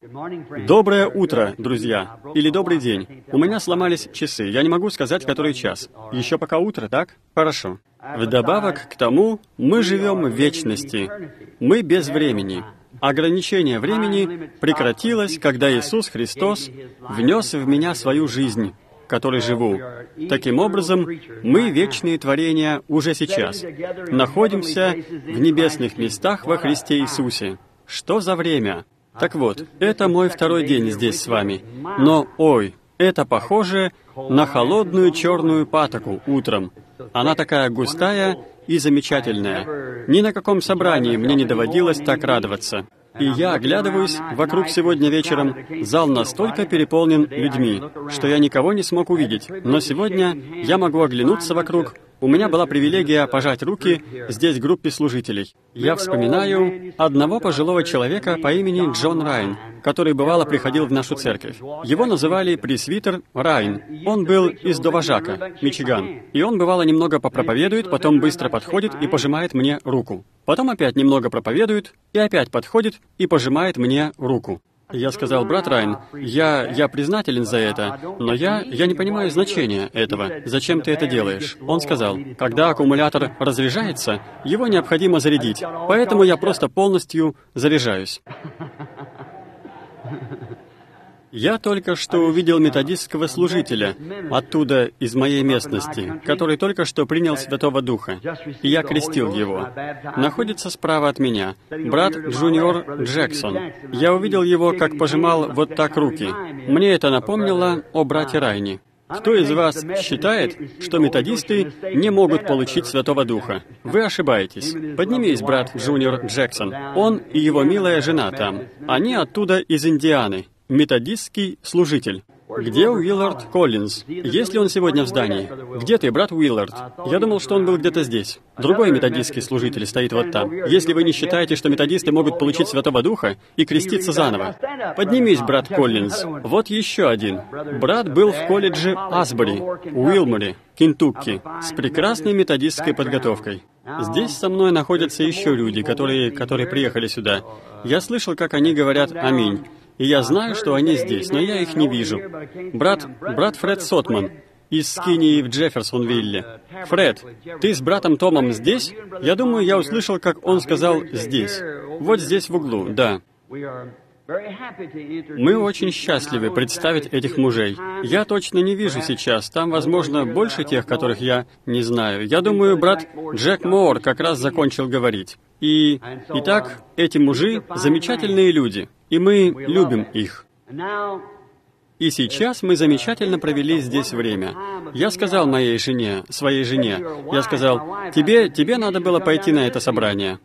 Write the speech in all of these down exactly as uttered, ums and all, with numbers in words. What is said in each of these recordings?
Доброе утро, друзья. Или добрый день. У меня сломались часы. Я не могу сказать, который час. Еще пока утро, так? Хорошо. Вдобавок к тому, мы живем в вечности. Мы без времени. Ограничение времени прекратилось, когда Иисус Христос внес в меня свою жизнь, которой живу. Таким образом, мы, вечные творения, уже сейчас находимся в небесных местах во Христе Иисусе. Что за время? Так вот, это мой второй день здесь с вами. Но, ой, это похоже на холодную черную патоку утром. Она такая густая и замечательная. Ни на каком собрании мне не доводилось так радоваться. И я оглядываюсь вокруг сегодня вечером. Зал настолько переполнен людьми, что я никого не смог увидеть. Но сегодня я могу оглянуться вокруг. У меня была привилегия пожать руки здесь группе служителей. Я вспоминаю одного пожилого человека по имени Джон Райн, который бывало приходил в нашу церковь. Его называли пресвитер Райн. Он был из Доважака, Мичиган. И он бывало немного попроповедует, потом быстро подходит и пожимает мне руку. Потом опять немного проповедует и опять подходит и пожимает мне руку. Я сказал: брат Райн, я, я признателен за это, но я, я не понимаю значения этого. Зачем ты это делаешь? Он сказал: когда аккумулятор разряжается, его необходимо зарядить, поэтому я просто полностью заряжаюсь. Я только что увидел методистского служителя, оттуда, из моей местности, который только что принял Святого Духа, и я крестил его. Находится справа от меня брат Джуниор Джексон. Я увидел его, как пожимал вот так руки. Мне это напомнило о брате Райне. Кто из вас считает, что методисты не могут получить Святого Духа? Вы ошибаетесь. Поднимись, брат Джуниор Джексон. Он и его милая жена там. Они оттуда, из Индианы. Методистский служитель. Где Уиллард Коллинз? Есть ли он сегодня в здании? Где ты, брат Уиллард? Я думал, что он был где-то здесь. Другой методистский служитель стоит вот там. Если вы не считаете, что методисты могут получить Святого Духа и креститься заново. Поднимись, брат Коллинз. Вот еще один. Брат был в колледже Асбери, Уилморе, Кентукки, с прекрасной методистской подготовкой. Здесь со мной находятся еще люди, которые, которые приехали сюда. Я слышал, как они говорят «Аминь». И я знаю, что они здесь, но я их не вижу. Брат, брат Фред Сотман из Скинии в Джефферсонвилле. Фред, ты с братом Томом здесь? Я думаю, я услышал, как он сказал «здесь». Вот здесь в углу, да. Мы очень счастливы представить этих мужей. Я точно не вижу сейчас. Там, возможно, больше тех, которых я не знаю. Я думаю, брат Джек Моор как раз закончил говорить. И, итак, эти мужи — замечательные люди, и мы любим их. И сейчас мы замечательно провели здесь время. Я сказал моей жене, своей жене, я сказал: тебе, тебе надо было пойти на это собрание.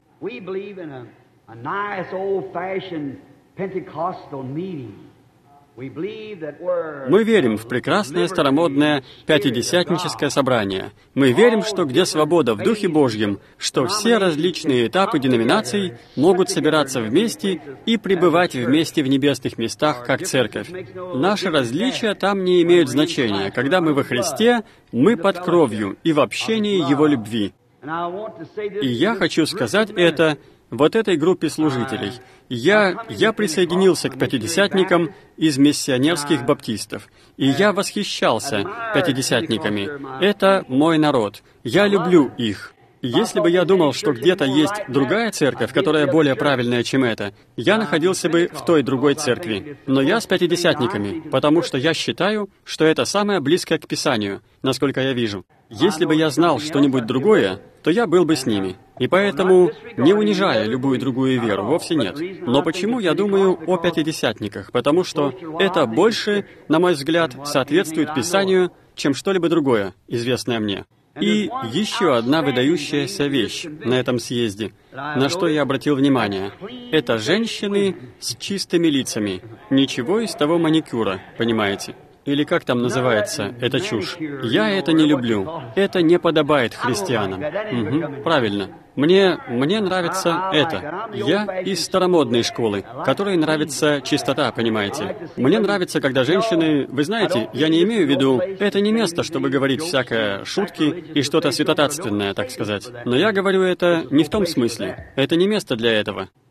Мы верим в прекрасное старомодное пятидесятническое собрание. Мы верим, что где свобода в Духе Божьем, что все различные этапы деноминаций могут собираться вместе и пребывать вместе в небесных местах, как церковь. Наши различия там не имеют значения. Когда мы во Христе, мы под кровью и в общении Его любви. И я хочу сказать это вот этой группе служителей. Я, я присоединился к пятидесятникам из миссионерских баптистов, и я восхищался пятидесятниками. Это мой народ. Я люблю их. Если бы я думал, что где-то есть другая церковь, которая более правильная, чем эта, я находился бы в той другой церкви. Но я с пятидесятниками, потому что я считаю, что это самое близкое к Писанию, насколько я вижу. Если бы я знал что-нибудь другое, то я был бы с ними. И поэтому, не унижая любую другую веру, вовсе нет. Но почему я думаю о пятидесятниках? Потому что это больше, на мой взгляд, соответствует Писанию, чем что-либо другое, известное мне. И еще одна выдающаяся вещь на этом съезде, на что я обратил внимание. Это женщины с чистыми лицами. Ничего из того маникюра, понимаете? Или как там называется эта чушь? Я это не люблю. Это не подобает христианам. Угу, правильно. Мне, мне нравится это. Я из старомодной школы, которой нравится чистота, понимаете? Мне нравится, когда женщины... Вы знаете, я не имею в виду... Это не место, чтобы говорить всякое шутки и что-то святотатственное, так сказать. Но я говорю это не в том смысле. Это не место для этого.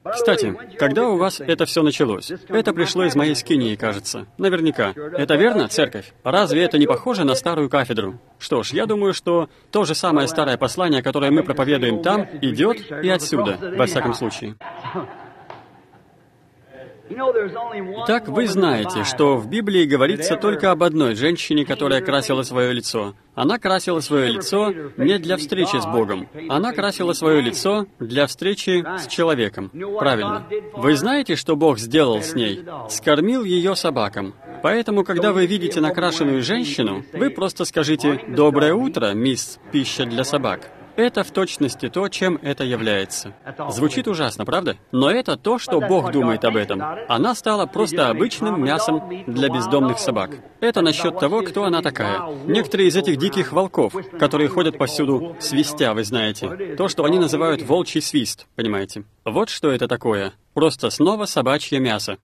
Кстати, когда у вас это все началось? Это пришло из моей скинии, кажется. Наверняка. Это верно, церковь? Разве это не похоже на старую кафедру? Что ж, я думаю, что то же самое старое послание, которое мы проповедуем там, идет и отсюда, во всяком случае. Итак, вы знаете, что в Библии говорится только об одной женщине, которая красила свое лицо. Она красила свое лицо не для встречи с Богом. Она красила свое лицо для встречи с человеком. Правильно. Вы знаете, что Бог сделал с ней? Скормил ее собакам. Поэтому, когда вы видите накрашенную женщину, вы просто скажите «Доброе утро, мисс Пища для собак». Это в точности то, чем это является. Звучит ужасно, правда? Но это то, что Бог думает об этом. Она стала просто обычным мясом для бездомных собак. Это насчет того, кто она такая. Некоторые из этих диких волков, которые ходят повсюду свистя, вы знаете. То, что они называют волчий свист, понимаете? Вот что это такое. Просто снова собачье мясо.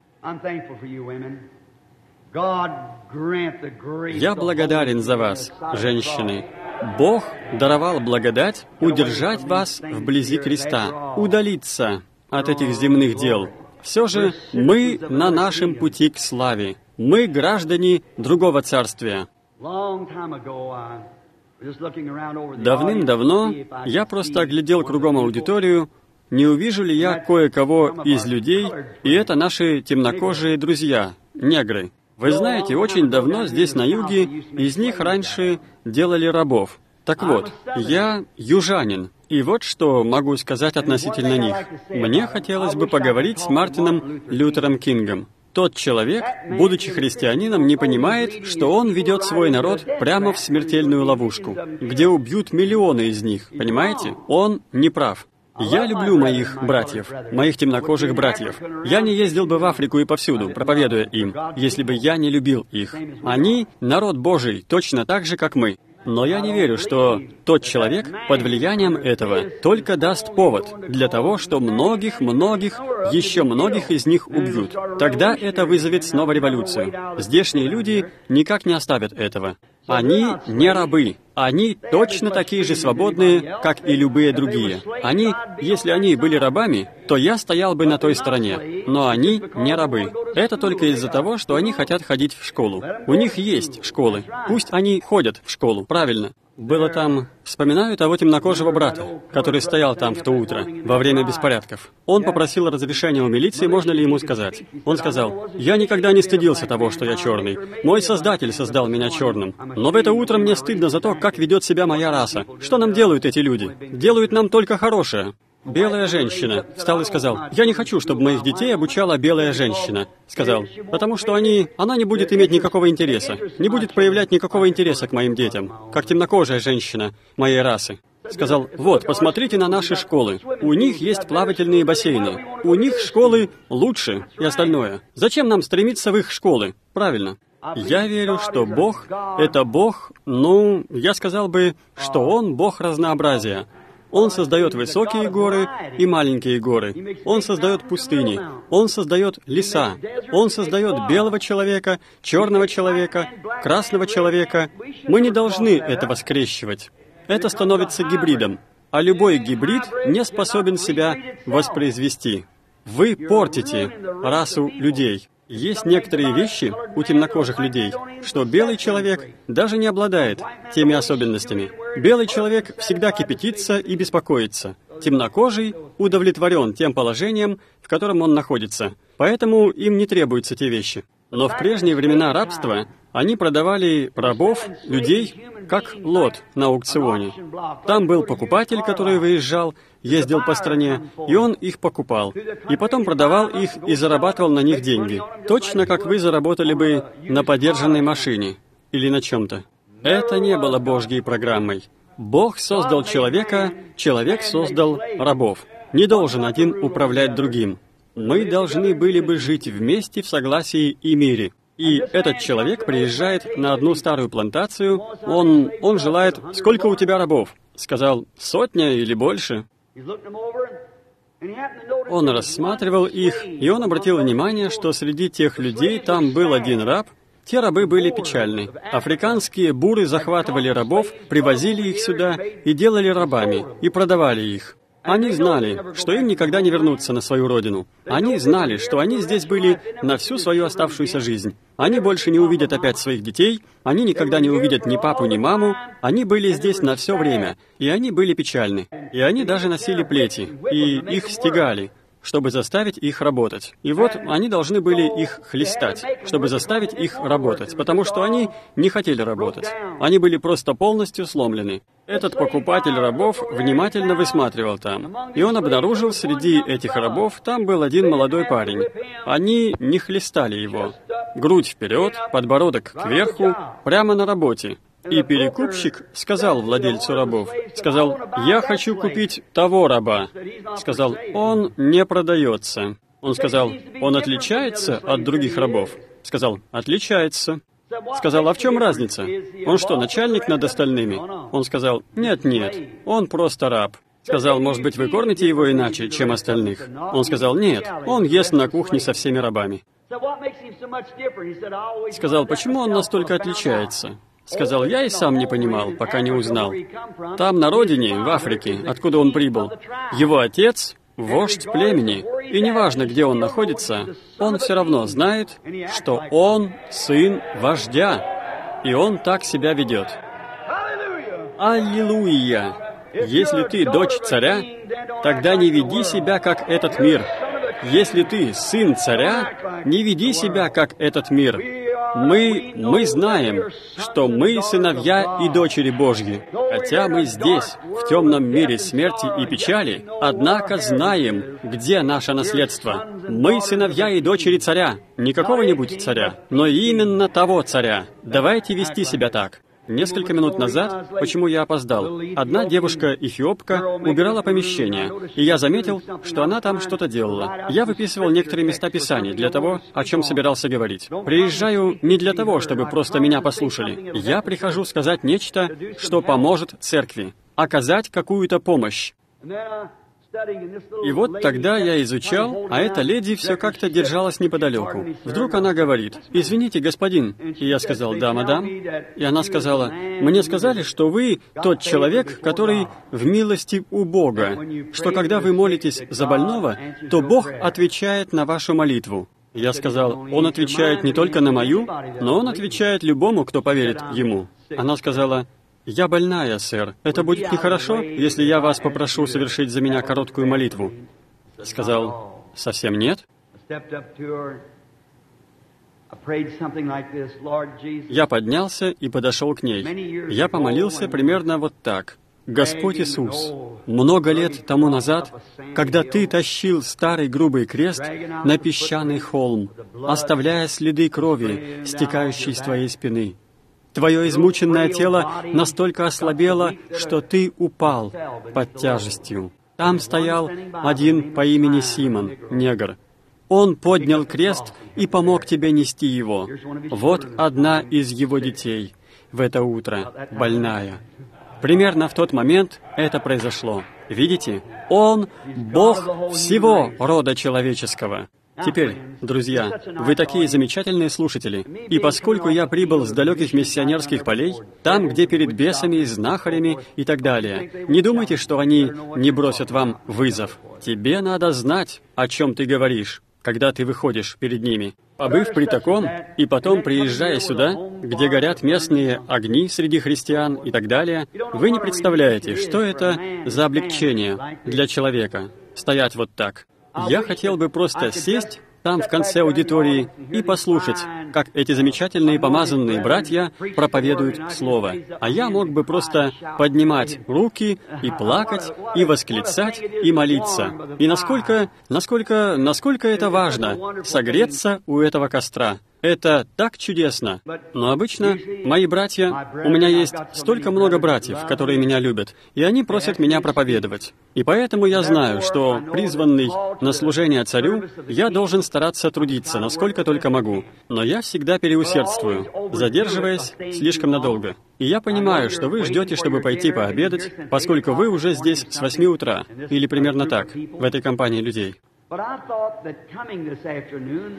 Я благодарен за вас, женщины. Бог даровал благодать удержать вас вблизи креста, удалиться от этих земных дел. Все же мы на нашем пути к славе. Мы граждане другого царствия. Давным-давно я просто оглядел кругом аудиторию, не увижу ли я кое-кого из людей, и это наши темнокожие друзья, негры. Вы знаете, очень давно здесь, на юге, из них раньше делали рабов. Так вот, я южанин, и вот что могу сказать относительно них. Мне хотелось бы поговорить с Мартином Лютером Кингом. Тот человек, будучи христианином, не понимает, что он ведет свой народ прямо в смертельную ловушку, где убьют миллионы из них, понимаете? Он не прав. Я люблю моих братьев, моих темнокожих братьев. Я не ездил бы в Африку и повсюду, проповедуя им, если бы я не любил их. Они — народ Божий, точно так же, как мы. Но я не верю, что тот человек под влиянием этого только даст повод для того, что многих-многих, еще многих из них убьют. Тогда это вызовет снова революцию. Здешние люди никак не оставят этого. Они не рабы. Они точно такие же свободные, как и любые другие. Они, если они были рабами, то я стоял бы на той стороне. Но они не рабы. Это только из-за того, что они хотят ходить в школу. У них есть школы. Пусть они ходят в школу, правильно. Было там... Вспоминаю того темнокожего брата, который стоял там в то утро, во время беспорядков. Он попросил разрешения у милиции, можно ли ему сказать. Он сказал: «Я никогда не стыдился того, что я черный. Мой Создатель создал меня черным. Но в это утро мне стыдно за то, как ведет себя моя раса. Что нам делают эти люди? Делают нам только хорошее». Белая женщина встал и сказал: «Я не хочу, чтобы моих детей обучала белая женщина». Сказал, потому что они, она не будет иметь никакого интереса, не будет проявлять никакого интереса к моим детям, как темнокожая женщина моей расы. Сказал: «Вот, посмотрите на наши школы. У них есть плавательные бассейны. У них школы лучше и остальное. Зачем нам стремиться в их школы? Правильно». Я верю, что Бог — это Бог, ну, я сказал бы, что Он Бог разнообразия. Он создает высокие горы и маленькие горы. Он создает пустыни. Он создает леса. Он создает белого человека, черного человека, красного человека. Мы не должны этого скрещивать. Это становится гибридом. А любой гибрид не способен себя воспроизвести. Вы портите расу людей. Есть некоторые вещи у темнокожих людей, что белый человек даже не обладает теми особенностями. Белый человек всегда кипятится и беспокоится. Темнокожий удовлетворен тем положением, в котором он находится. Поэтому им не требуются те вещи. Но в прежние времена рабства они продавали рабов, людей, как лот на аукционе. Там был покупатель, который выезжал, ездил по стране, и он их покупал. И потом продавал их и зарабатывал на них деньги. Точно как вы заработали бы на подержанной машине или на чем-то. Это не было Божьей программой. Бог создал человека, человек создал рабов. Не должен один управлять другим. Мы должны были бы жить вместе в согласии и мире. И этот человек приезжает на одну старую плантацию, он, он желает: «Сколько у тебя рабов?» Сказал: «Сотня или больше». Он рассматривал их, и он обратил внимание, что среди тех людей там был один раб. Те рабы были печальны. Африканские буры захватывали рабов, привозили их сюда и делали рабами, и продавали их. Они знали, что им никогда не вернуться на свою родину. Они знали, что они здесь были на всю свою оставшуюся жизнь. Они больше не увидят опять своих детей, они никогда не увидят ни папу, ни маму. Они были здесь на все время, и они были печальны. И они даже носили плети, и их стегали, чтобы заставить их работать. И вот они должны были их хлестать, чтобы заставить их работать, потому что они не хотели работать. Они были просто полностью сломлены. Этот покупатель рабов внимательно высматривал там, и он обнаружил среди этих рабов, там был один молодой парень. Они не хлестали его. Грудь вперед, подбородок кверху, прямо на работе. И перекупщик сказал владельцу рабов, сказал: «Я хочу купить того раба». Сказал: «Он не продается». Он сказал: «Он отличается от других рабов?» Сказал: «Отличается». Сказал: «А в чем разница? Он что, начальник над остальными?» Он сказал: «Нет, нет, он просто раб». Сказал: «Может быть, вы кормите его иначе, чем остальных?» Он сказал: «Нет, он ест на кухне со всеми рабами». Сказал: «Почему он настолько отличается?» Сказал: «Я и сам не понимал, пока не узнал. Там, на родине, в Африке, откуда он прибыл, его отец — вождь племени, и неважно, где он находится, он все равно знает, что он сын вождя, и он так себя ведет». Аллилуйя! Если ты дочь царя, тогда не веди себя, как этот мир. Если ты сын царя, не веди себя, как этот мир. Мы, мы знаем, что мы сыновья и дочери Божьи. Хотя мы здесь, в темном мире смерти и печали, однако знаем, где наше наследство. Мы сыновья и дочери царя, не какого-нибудь царя, но именно того царя. Давайте вести себя так. Несколько минут назад, почему я опоздал, одна девушка-эфиопка убирала помещение, и я заметил, что она там что-то делала. Я выписывал некоторые места Писаний для того, о чем собирался говорить. Приезжаю не для того, чтобы просто меня послушали. Я прихожу сказать нечто, что поможет церкви, оказать какую-то помощь. И вот тогда я изучал, а эта леди все как-то держалась неподалеку. Вдруг она говорит: «Извините, господин». И я сказал: «Да, мадам». И она сказала: «Мне сказали, что вы тот человек, который в милости у Бога, что когда вы молитесь за больного, то Бог отвечает на вашу молитву». Я сказал: «Он отвечает не только на мою, но он отвечает любому, кто поверит ему». Она сказала: «Я больная, сэр. Это будет нехорошо, если я вас попрошу совершить за меня короткую молитву?» Сказал: «Совсем нет». Я поднялся и подошел к ней. Я помолился примерно вот так. «Господь Иисус, много лет тому назад, когда Ты тащил старый грубый крест на песчаный холм, оставляя следы крови, стекающей с Твоей спины, Твое измученное тело настолько ослабело, что Ты упал под тяжестью. Там стоял один по имени Симон, негр. Он поднял крест и помог Тебе нести его. Вот одна из его детей в это утро, больная. Примерно в тот момент это произошло. Видите? Он — Бог всего рода человеческого. Теперь, друзья, вы такие замечательные слушатели, и поскольку я прибыл с далеких миссионерских полей, там, где перед бесами, знахарями и так далее, не думайте, что они не бросят вам вызов. Тебе надо знать, о чем ты говоришь, когда ты выходишь перед ними. Побыв при таком, и потом приезжая сюда, где горят местные огни среди христиан и так далее, вы не представляете, что это за облегчение для человека, стоять вот так. Я хотел бы просто сесть там в конце аудитории и послушать, как эти замечательные помазанные братья проповедуют Слово. А я мог бы просто поднимать руки и плакать, и восклицать, и молиться. И насколько, насколько, насколько это важно — согреться у этого костра. Это так чудесно. Но обычно мои братья, у меня есть столько много братьев, которые меня любят, и они просят меня проповедовать. И поэтому я знаю, что, призванный на служение царю, я должен стараться трудиться, насколько только могу. Но я всегда переусердствую, задерживаясь слишком надолго. И я понимаю, что вы ждете, чтобы пойти пообедать, поскольку вы уже здесь с восьми утра, или примерно так, в этой компании людей.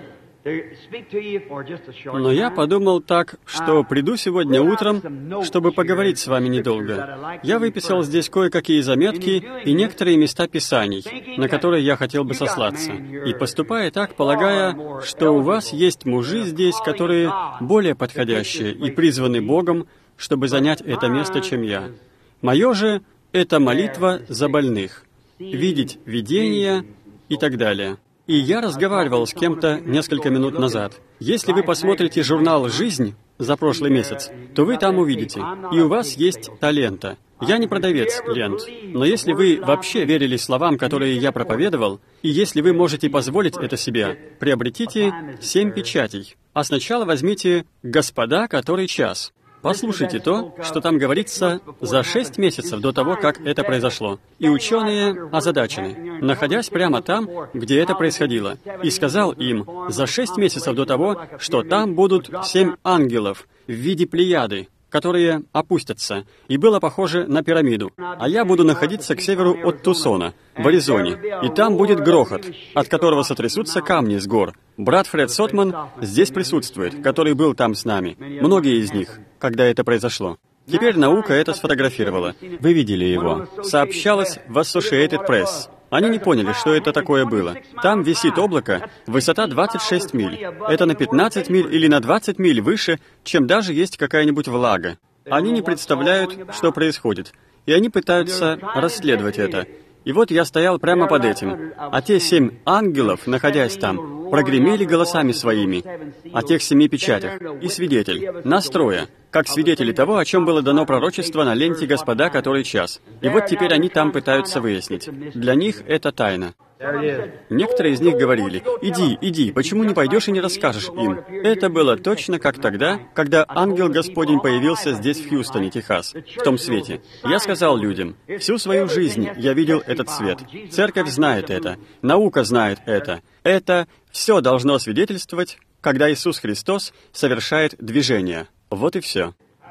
Но я подумал так, что приду сегодня утром, чтобы поговорить с вами недолго. Я выписал здесь кое-какие заметки и некоторые места Писаний, на которые я хотел бы сослаться. И поступая так, полагая, что у вас есть мужи здесь, которые более подходящие и призваны Богом, чтобы занять это место, чем я. Мое же — это молитва за больных, видеть видения и так далее. И я разговаривал с кем-то несколько минут назад. Если вы посмотрите журнал «Жизнь» за прошлый месяц, то вы там увидите, и у вас есть та лента. Я не продавец лент, но если вы вообще верили словам, которые я проповедовал, и если вы можете позволить это себе, приобретите семь печатей. А сначала возьмите «Господа, который час». Послушайте то, что там говорится за шесть месяцев до того, как это произошло. И ученые озадачены, находясь прямо там, где это происходило. И сказал им за шесть месяцев до того, что там будут семь ангелов в виде плеяды, которые опустятся, и было похоже на пирамиду. А я буду находиться к северу от Тусона, в Аризоне, и там будет грохот, от которого сотрясутся камни с гор. Брат Фред Сотман здесь присутствует, который был там с нами, многие из них, когда это произошло. Теперь наука это сфотографировала. Вы видели его. Сообщалось в Associated Press. Они не поняли, что это такое было. Там висит облако, высота двадцать шесть миль. Это на пятнадцать миль или на двадцать миль выше, чем даже есть какая-нибудь влага. Они не представляют, что происходит, и они пытаются расследовать это. И вот я стоял прямо под этим, а те семь ангелов, находясь там, прогремели голосами своими о тех семи печатях, и свидетель, настроя, как свидетели того, о чем было дано пророчество на ленте «Господа, который час». И вот теперь они там пытаются выяснить. Для них это тайна. Некоторые из них говорили: «Иди, иди, почему не пойдешь и не расскажешь им?» Это было точно как тогда, когда ангел Господень появился здесь, в Хьюстоне, Техас, в том свете. Я сказал людям: всю свою жизнь я видел этот свет. Церковь знает это, наука знает это. Это все должно свидетельствовать, когда Иисус Христос совершает движение. Вот и все.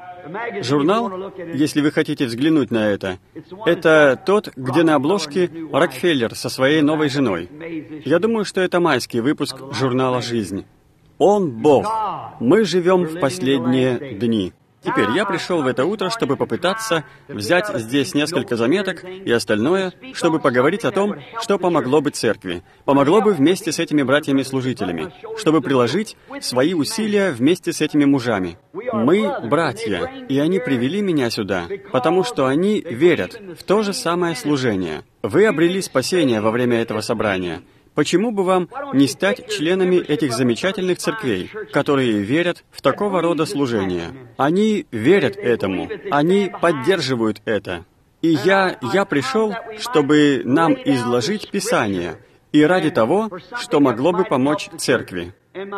Журнал, если вы хотите взглянуть на это, это тот, где на обложке Рокфеллер со своей новой женой. Я думаю, что это майский выпуск журнала «Жизнь». Он Бог. Мы живем в последние дни. Теперь я пришел в это утро, чтобы попытаться взять здесь несколько заметок и остальное, чтобы поговорить о том, что помогло бы церкви, помогло бы вместе с этими братьями-служителями, чтобы приложить свои усилия вместе с этими мужами. Мы братья, и они привели меня сюда, потому что они верят в то же самое служение. Вы обрели спасение во время этого собрания. Почему бы вам не стать членами этих замечательных церквей, которые верят в такого рода служение? Они верят этому, они поддерживают это. И я, я пришел, чтобы нам изложить Писание, и ради того, что могло бы помочь церкви.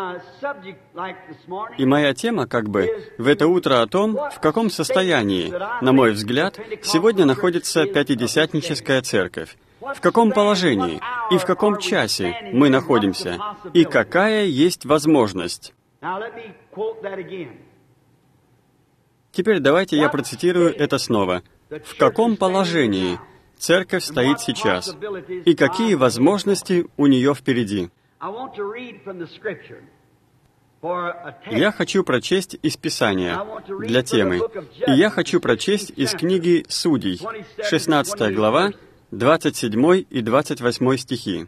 И моя тема, как бы, в это утро о том, в каком состоянии, на мой взгляд, сегодня находится Пятидесятническая церковь. В каком положении и в каком часе мы находимся, и какая есть возможность. Теперь давайте я процитирую это снова. В каком положении церковь стоит сейчас, и какие возможности у нее впереди. Я хочу прочесть из Писания для темы, и я хочу прочесть из книги Судей, шестнадцатая глава, двадцать седьмой и двадцать восьмой стихи.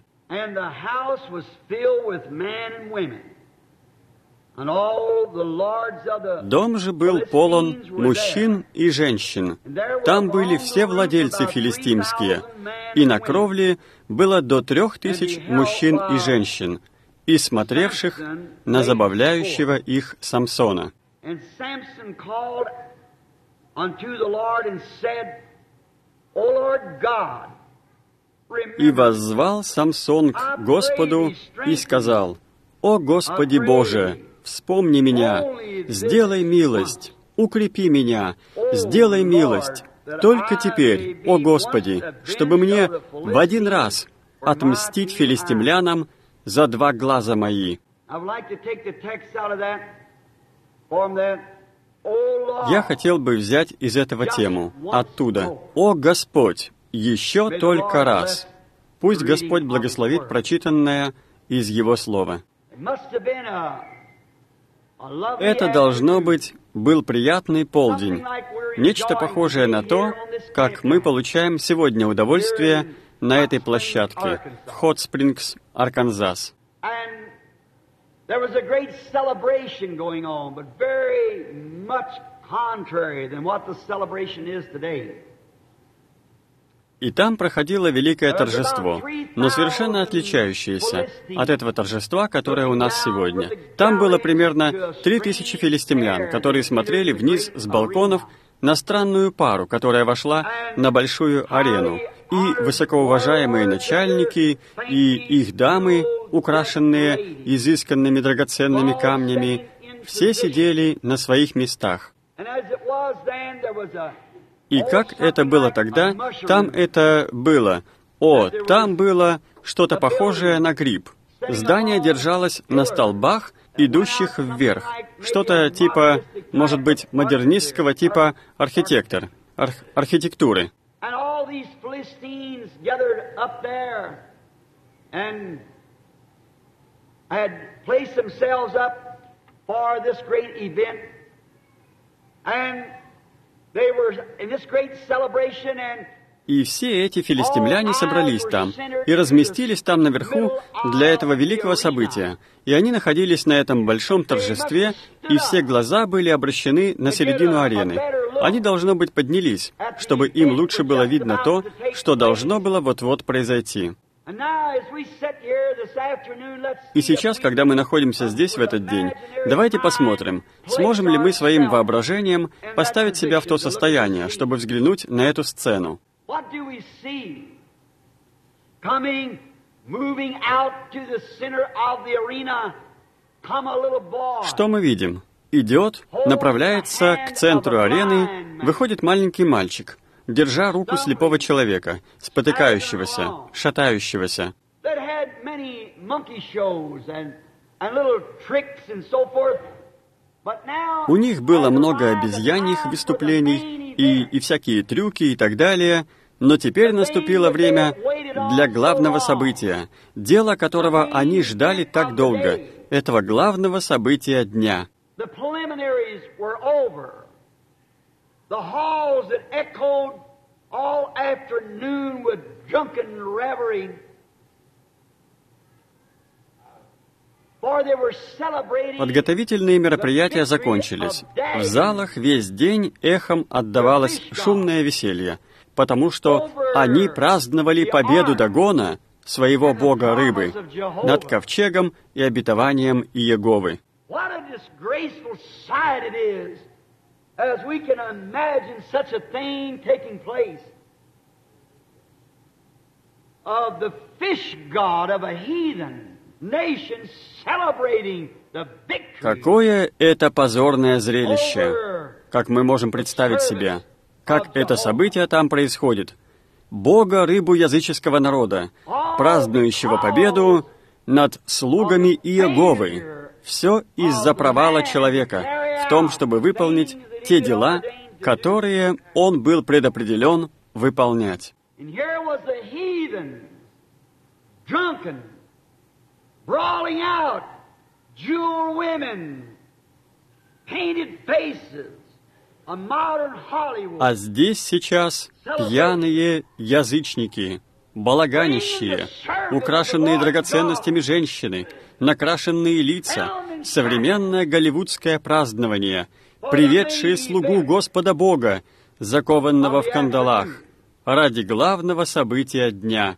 «Дом же был полон мужчин и женщин. Там были все владельцы филистимские, и на кровле было до трех тысяч мужчин и женщин, и смотревших на забавляющего их Самсона. И воззвал Самсон к Господу и сказал: «О Господи Боже, вспомни меня, сделай милость, укрепи меня, сделай милость, только теперь, о Господи, чтобы мне в один раз отмстить филистимлянам за два глаза мои». Я хотел бы взять из этого тему, оттуда. «О Господь, еще только раз». Пусть Господь благословит прочитанное из Его Слова. Это, должно быть, был приятный полдень, нечто похожее на то, как мы получаем сегодня удовольствие на этой площадке в Хот-Спрингс, Арканзас. И там проходило великое торжество, но совершенно отличающееся от этого торжества, которое у нас сегодня. Там было примерно три тысячи филистимлян, которые смотрели вниз с балконов на странную пару, которая вошла на большую арену. И высокоуважаемые начальники, и их дамы, украшенные изысканными драгоценными камнями, все сидели на своих местах. И как это было тогда, там это было. О, там было что-то похожее на гриб. Здание держалось на столбах, идущих вверх. Что-то типа, может быть, модернистского типа архитектор, арх- архитектуры. И все эти филистимляне собрались там и разместились там наверху для этого великого события. И они находились на этом большом торжестве, и все глаза были обращены на середину арены. Они, должно быть, поднялись, чтобы им лучше было видно то, что должно было вот-вот произойти. И сейчас, когда мы находимся здесь в этот день, давайте посмотрим, сможем ли мы своим воображением поставить себя в то состояние, чтобы взглянуть на эту сцену. Что мы видим? Идет, направляется к центру арены, выходит маленький мальчик, держа руку слепого человека, спотыкающегося, шатающегося. У них было много обезьяньих выступлений и, и всякие трюки и так далее, но теперь наступило время для главного события, дело которого они ждали так долго, этого главного события дня. The halls that echoed all afternoon with drunken revelry, for they were celebrating. Подготовительные мероприятия закончились. В залах весь день эхом отдавалось шумное веселье, потому что они праздновали победу Дагона, своего бога рыбы, над ковчегом и обетованием Иеговы. What a disgraceful sight it is, as we can imagine such a thing taking place, of the fish god of a heathen nation celebrating the victory. Какое это позорное зрелище! Как мы можем представить себе, как это событие там происходит. Бога рыбу языческого народа, празднующего победу над слугами Иеговы. Все из-за провала человека в том, чтобы выполнить те дела, которые он был предопределен выполнять. А здесь сейчас пьяные язычники, балаганищие, украшенные драгоценностями женщины, накрашенные лица, современное голливудское празднование, приведшие слугу Господа Бога, закованного в кандалах, ради главного события дня.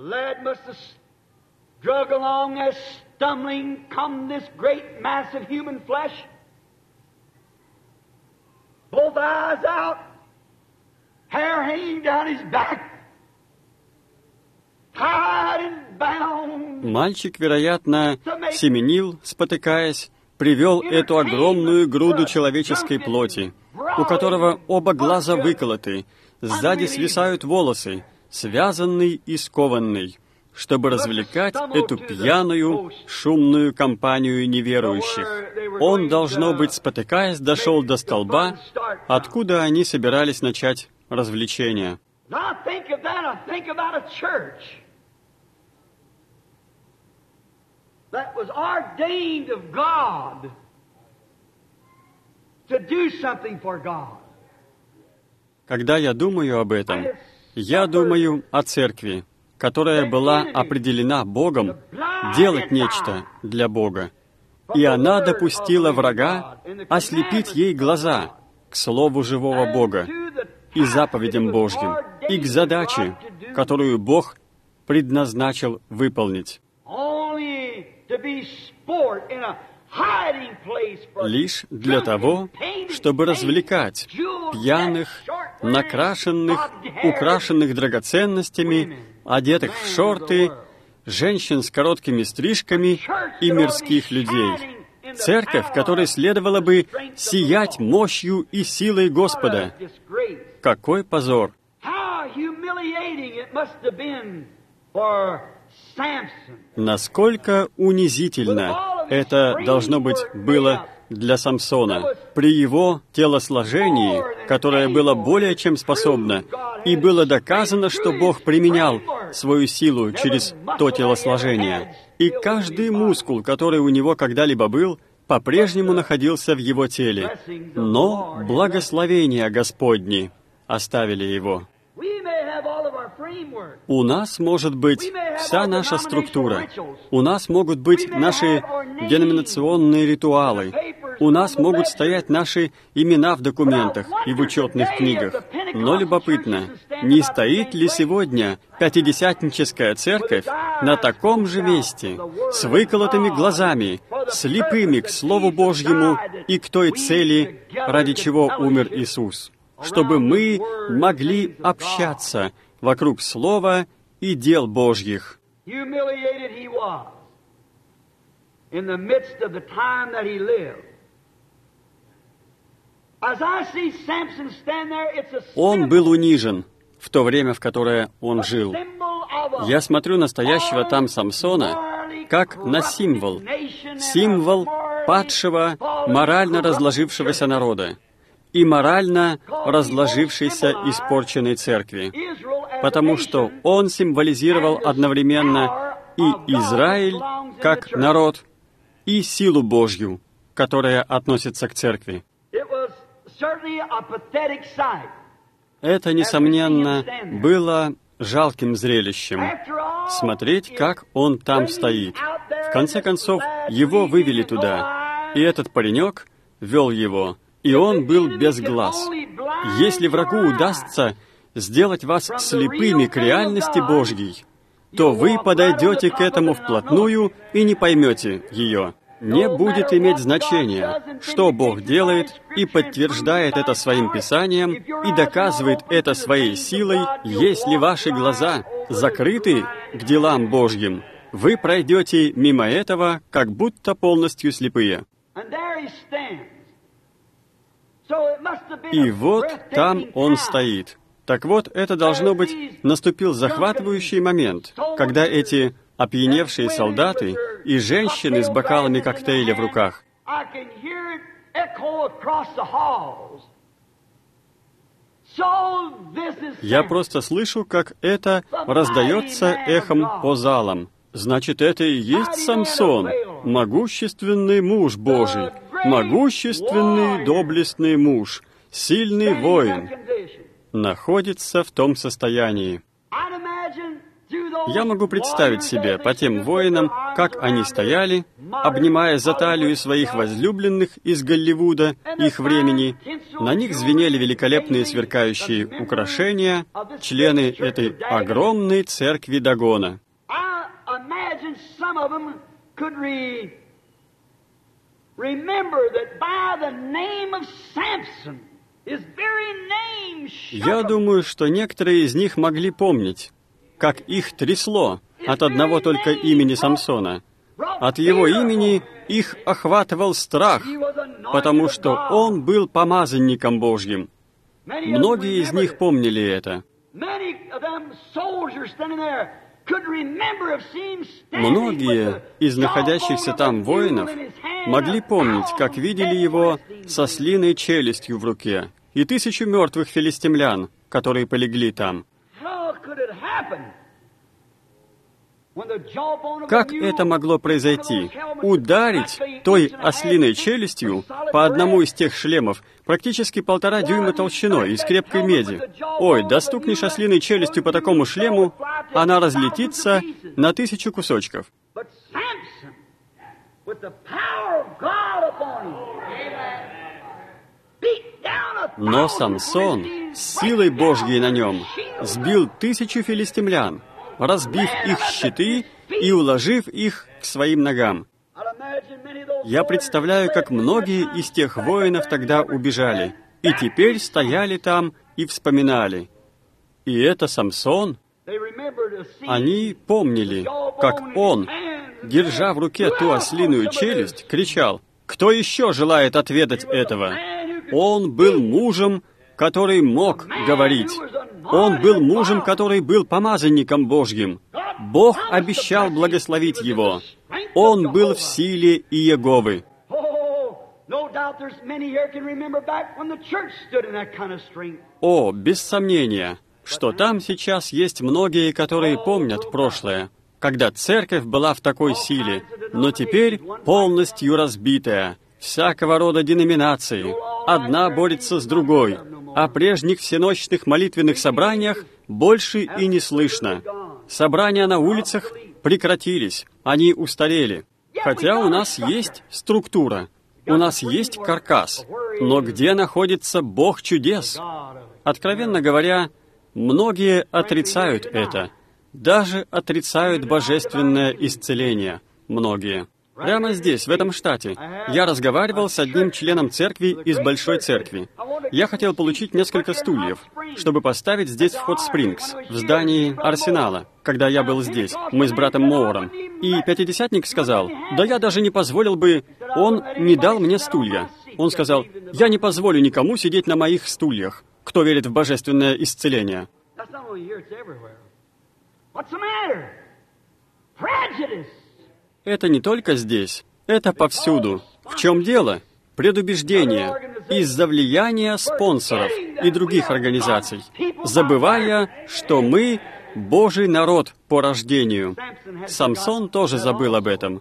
Мальчик, вероятно, семенил, спотыкаясь, привел эту огромную груду человеческой плоти, у которого оба глаза выколоты, сзади свисают волосы, связанный и скованный, чтобы развлекать эту пьяную, шумную компанию неверующих. Он, должно быть, спотыкаясь, дошел до столба, откуда они собирались начать развлечения. Now, think of that, I think about a church. that was ordained of God to do something for God. Когда я думаю об этом, я думаю о церкви, которая была определена Богом делать нечто для Бога. И она допустила врага ослепить ей глаза к Слову живого Бога и заповедям Божьим, и к задаче, которую Бог предназначил выполнить. Лишь для того, чтобы развлекать пьяных, накрашенных, украшенных драгоценностями, одетых в шорты, женщин с короткими стрижками и мирских людей. Церковь, которой следовало бы сиять мощью и силой Господа. Какой позор! Насколько унизительно это, должно быть, было для Самсона при его телосложении, которое было более чем способно, и было доказано, что Бог применял свою силу через то телосложение. И каждый мускул, который у него когда-либо был, по-прежнему находился в его теле. Но благословения Господни оставили его. У нас может быть вся наша структура. У нас могут быть наши деноминационные ритуалы. У нас могут стоять наши имена в документах и в учетных книгах. Но любопытно, не стоит ли сегодня Пятидесятническая церковь на таком же месте, с выколотыми глазами, слепыми к Слову Божьему и к той цели, ради чего умер Иисус, чтобы мы могли общаться вокруг Слова и дел Божьих. Он был унижен в то время, в которое он жил. Я смотрю на стоящего там Самсона как на символ, символ падшего, морально разложившегося народа и морально разложившейся испорченной церкви, потому что он символизировал одновременно и Израиль как народ, и силу Божью, которая относится к церкви. Это, несомненно, было жалким зрелищем — смотреть, как он там стоит. В конце концов, его вывели туда, и этот паренек вел его, и он был без глаз. Если врагу удастся сделать вас слепыми к реальности Божьей, то вы подойдете к этому вплотную и не поймете ее. Не будет иметь значения, что Бог делает и подтверждает это своим Писанием и доказывает это своей силой, если ваши глаза закрыты к делам Божьим. Вы пройдете мимо этого, как будто полностью слепые. И вот там он стоит. Так вот, это, должно быть, наступил захватывающий момент, когда эти опьяневшие солдаты и женщины с бокалами коктейля в руках. Я просто слышу, как это раздается эхом по залам. Значит, это и есть Самсон, могущественный муж Божий, могущественный доблестный муж, сильный воин, находится в том состоянии. Я могу представить себе по тем воинам, как они стояли, обнимая за талию своих возлюбленных из Голливуда их времени. На них звенели великолепные сверкающие украшения, члены этой огромной церкви Дагона. Я думаю, что некоторые из них могли помнить, как их трясло от одного только имени Самсона. От его имени их охватывал страх, потому что он был помазанником Божьим. Многие из них помнили это. Многие из находящихся там воинов могли помнить, как видели его со слиной челюстью в руке, и тысячу мертвых филистимлян, которые полегли там. Как это могло произойти? Ударить той ослиной челюстью по одному из тех шлемов, практически полтора дюйма толщиной, из крепкой меди. Ой, достукнешь ослиной челюстью по такому шлему, она разлетится на тысячу кусочков. Но Самсон с силой Божьей на нем сбил тысячу филистимлян, разбив их щиты и уложив их к своим ногам. Я представляю, как многие из тех воинов тогда убежали, и теперь стояли там и вспоминали. И это Самсон. Они помнили, как он, держа в руке ту ослиную челюсть, кричал: «Кто еще желает отведать этого?» Он был мужем, который мог говорить. Он был мужем, который был помазанником Божьим. Бог обещал благословить его. Он был в силе Иеговы. О, без сомнения, что там сейчас есть многие, которые помнят прошлое, когда церковь была в такой силе, но теперь полностью разбитая, всякого рода деноминации. Одна борется с другой. О прежних всеночных молитвенных собраниях больше и не слышно. Собрания на улицах прекратились, они устарели. Хотя у нас есть структура, у нас есть каркас. Но где находится Бог чудес? Откровенно говоря, многие отрицают это. Даже отрицают божественное исцеление. Многие. Прямо здесь, в этом штате, я разговаривал с одним членом церкви из Большой Церкви. Я хотел получить несколько стульев, чтобы поставить здесь в Хот-Спрингс, в здании Арсенала, когда я был здесь, мы с братом Моуром. И пятидесятник сказал: «Да я даже не позволил бы...» Он не дал мне стулья. Он сказал: «Я не позволю никому сидеть на моих стульях, кто верит в божественное исцеление». Это не только здесь, это повсюду. В чем дело? Предубеждение из-за влияния спонсоров и других организаций, забывая, что мы Божий народ по рождению. Самсон тоже забыл об этом.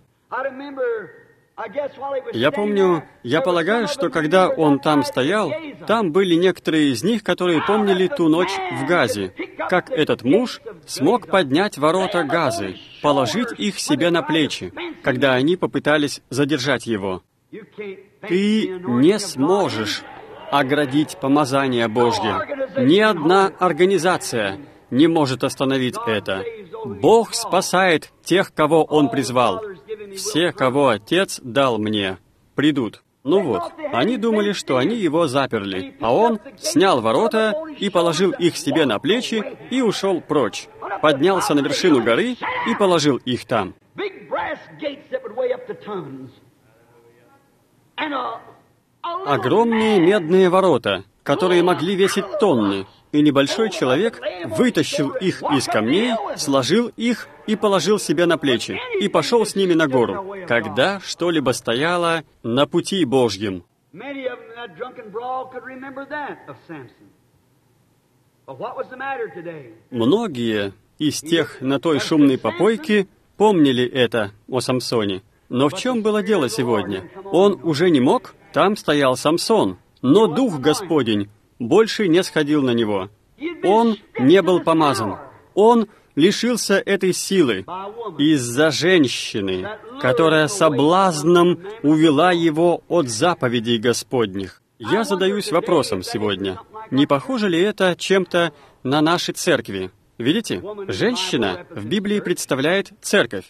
Я помню, я полагаю, что когда он там стоял, там были некоторые из них, которые помнили ту ночь в Газе, как этот муж смог поднять ворота Газы, положить их себе на плечи, когда они попытались задержать его. Ты не сможешь оградить помазание Божье. Ни одна организация не может остановить это. Бог спасает тех, кого Он призвал. Все, кого Отец дал мне, придут. Ну вот, они думали, что они его заперли, а он снял ворота и положил их себе на плечи и ушел прочь. Поднялся на вершину горы и положил их там. Огромные медные ворота, которые могли весить тонны, и небольшой человек вытащил их из камней, сложил их и положил себе на плечи, и пошел с ними на гору, когда что-либо стояло на пути Божьем. Многие из тех на той шумной попойке помнили это о Самсоне. Но в чем было дело сегодня? Он уже не мог, там стоял Самсон, но Дух Господень больше не сходил на него. Он не был помазан. Он лишился этой силы из-за женщины, которая соблазном увела его от заповедей Господних. Я задаюсь вопросом сегодня, не похоже ли это чем-то на наши церкви? Видите, женщина в Библии представляет церковь.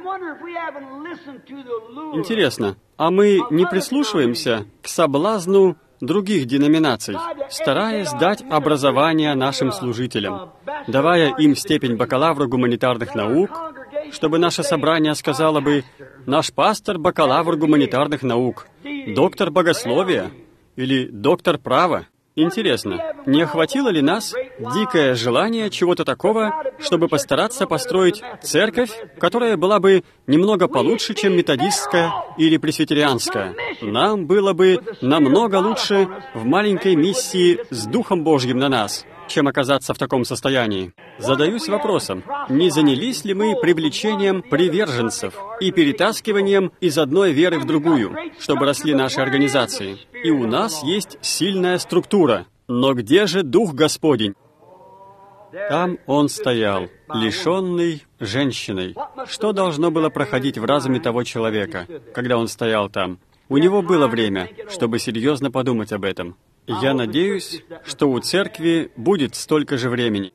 Интересно, а мы не прислушиваемся к соблазну других деноминаций, стараясь дать образование нашим служителям, давая им степень бакалавра гуманитарных наук, чтобы наше собрание сказало бы: «Наш пастор — бакалавр гуманитарных наук, доктор богословия или доктор права». Интересно, не охватило ли нас дикое желание чего-то такого, чтобы постараться построить церковь, которая была бы немного получше, чем методистская или пресвитерианская? Нам было бы намного лучше в маленькой миссии с Духом Божьим на нас. чем оказаться в таком состоянии. Задаюсь вопросом, не занялись ли мы привлечением приверженцев и перетаскиванием из одной веры в другую, чтобы росли наши организации? И у нас есть сильная структура. Но где же Дух Господень? Там он стоял, лишенный женщиной. Что должно было проходить в разуме того человека, когда он стоял там? У него было время, чтобы серьезно подумать об этом. Я надеюсь, что у церкви будет столько же времени.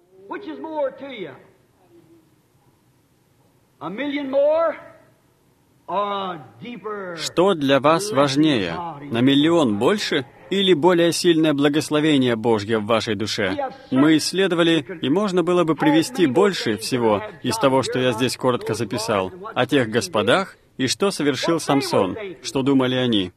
Что для вас важнее, на миллион больше или более сильное благословение Божье в вашей душе? Мы исследовали, и можно было бы привести больше всего из того, что я здесь коротко записал, о тех господах и что совершил Самсон, что думали они.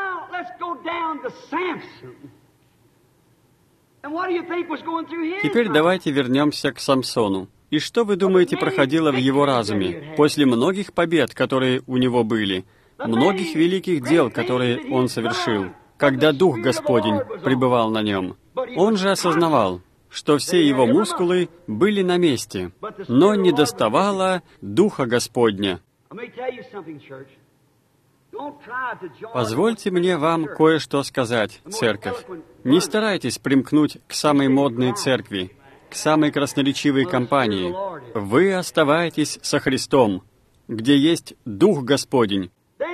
Теперь давайте вернемся к Самсону. И что, вы думаете, проходило в его разуме после многих побед, которые у него были, многих великих дел, которые он совершил, когда Дух Господень пребывал на нем? Он же осознавал, что все его мускулы были на месте, но недоставало Духа Господня. Позвольте мне вам кое-что сказать, церковь. Не старайтесь примкнуть к самой модной церкви, к самой красноречивой компании. Вы оставайтесь со Христом, где есть Дух Господень.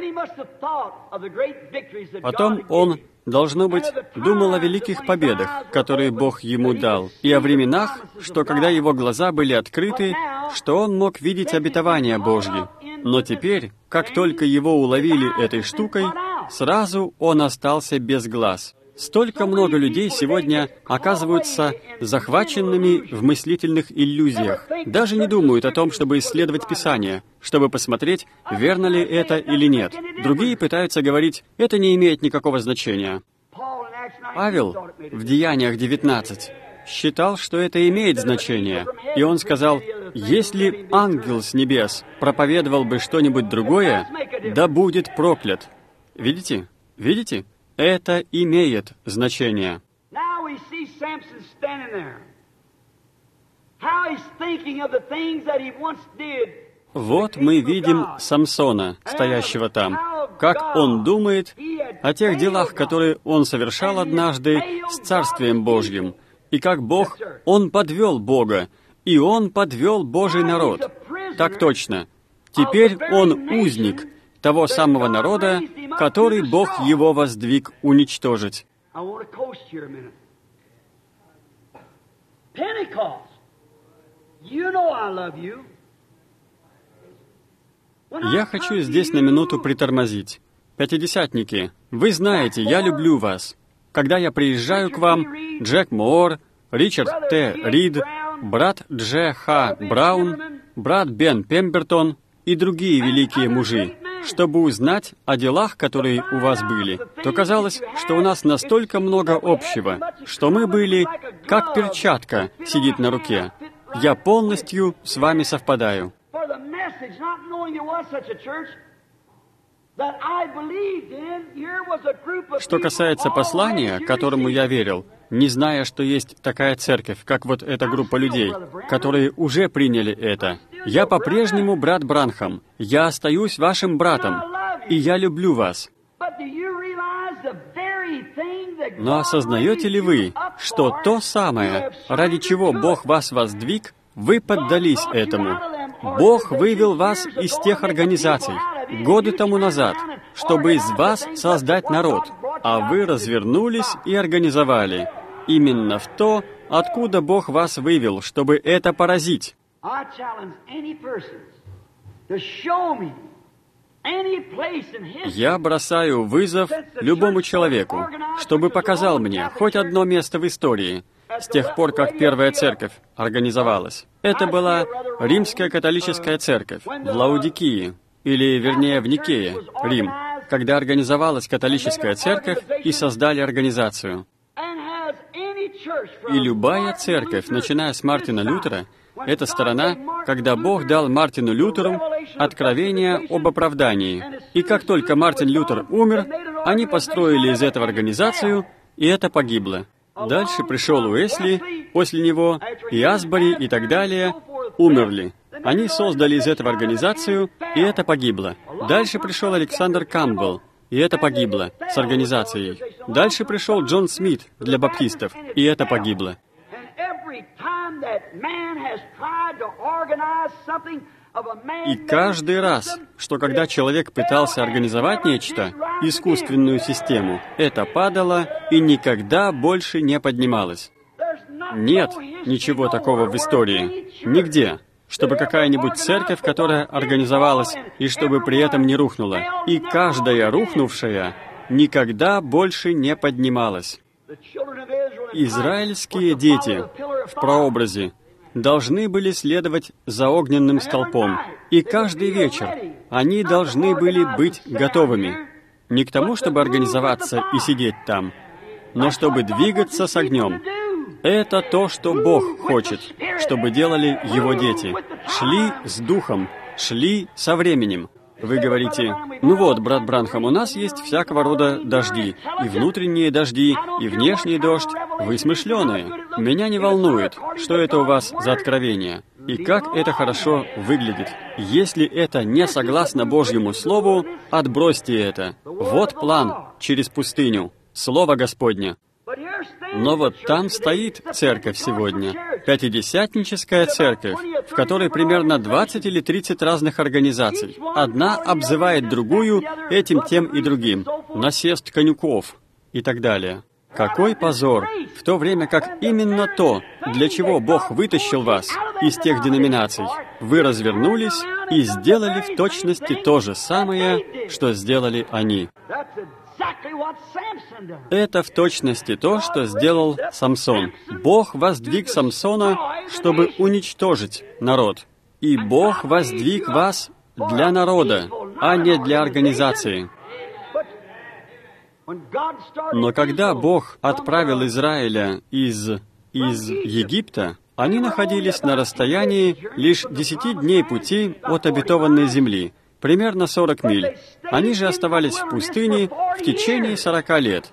Потом он, должно быть, думал о великих победах, которые Бог ему дал, и о временах, что когда его глаза были открыты, что он мог видеть обетования Божьи. Но теперь, как только его уловили этой штукой, сразу он остался без глаз. Столько много людей сегодня оказываются захваченными в мыслительных иллюзиях. Даже не думают о том, чтобы исследовать Писание, чтобы посмотреть, верно ли это или нет. Другие пытаются говорить, это не имеет никакого значения. Павел в Деяниях девятнадцать считал, что это имеет значение. И он сказал, если ангел с небес проповедовал бы что-нибудь другое, да будет проклят. Видите? Видите? Это имеет значение. Вот мы видим Самсона, стоящего там, как он думает о тех делах, которые он совершал однажды с Царствием Божьим, и как Бог, он подвел Бога, и он подвел Божий народ. Так точно. Теперь он узник того самого народа, который Бог его воздвиг уничтожить. Я хочу здесь на минуту притормозить. Пятидесятники, вы знаете, я люблю вас. Когда я приезжаю к вам, Джек Моор, Ричард Т. Рид, брат Дж. Х. Браун, брат Бен Пембертон и другие великие мужи, чтобы узнать о делах, которые у вас были, то казалось, что у нас настолько много общего, что мы были, как перчатка сидит на руке. Я полностью с вами совпадаю. Что касается послания, которому я верил, не зная, что есть такая церковь, как вот эта группа людей, которые уже приняли это, я по-прежнему брат Бранхам, я остаюсь вашим братом, и я люблю вас. Но осознаете ли вы, что то самое, ради чего Бог вас воздвиг, вы поддались этому? Бог вывел вас из тех организаций годы тому назад, чтобы из вас создать народ, а вы развернулись и организовали именно в то, откуда Бог вас вывел, чтобы это поразить. Я бросаю вызов любому человеку, чтобы показал мне хоть одно место в истории, с тех пор, как Первая Церковь организовалась. Это была Римская католическая церковь в Лаодикии, или, вернее, в Никее, Рим, когда организовалась католическая церковь и создали организацию. И любая церковь, начиная с Мартина Лютера, это сторона, когда Бог дал Мартину Лютеру откровение об оправдании. И как только Мартин Лютер умер, они построили из этого организацию, и это погибло. Дальше пришел Уэсли, после него и Асбори и так далее умерли. Они создали из этого организацию, и это погибло. Дальше пришел Александр Кампбелл, и это погибло с организацией. Дальше пришел Джон Смит для баптистов, и это погибло. И каждый раз, что когда человек пытался организовать нечто, искусственную систему, это падало и никогда больше не поднималось. Нет ничего такого в истории. Нигде. Чтобы какая-нибудь церковь, которая организовалась, и чтобы при этом не рухнула. И каждая рухнувшая никогда больше не поднималась. Израильские дети в прообразе должны были следовать за огненным столпом. И каждый вечер они должны были быть готовыми. Не к тому, чтобы организоваться и сидеть там, но чтобы двигаться с огнем. Это то, что Бог хочет, чтобы делали Его дети. Шли с Духом, шли со временем. Вы говорите, ну вот, брат Бранхам, у нас есть всякого рода дожди, и внутренние дожди, и внешний дождь. Вы смышленые. Меня не волнует, что это у вас за откровение, и как это хорошо выглядит. Если это не согласно Божьему Слову, отбросьте это. Вот план через пустыню. Слово Господне. Но вот там стоит церковь сегодня, пятидесятническая церковь, в которой примерно двадцать или тридцать разных организаций. Одна обзывает другую этим, тем и другим. Насест конюков и так далее. Какой позор! В то время как именно то, для чего Бог вытащил вас из тех деноминаций, вы развернулись и сделали в точности то же самое, что сделали они. Это в точности то, что сделал Самсон. Бог воздвиг Самсона, чтобы уничтожить народ. И Бог воздвиг вас для народа, а не для организации. Но когда Бог отправил Израиля из, из Египта, они находились на расстоянии лишь десяти дней пути от обетованной земли, примерно сорок миль. Они же оставались в пустыне в течение сорока лет.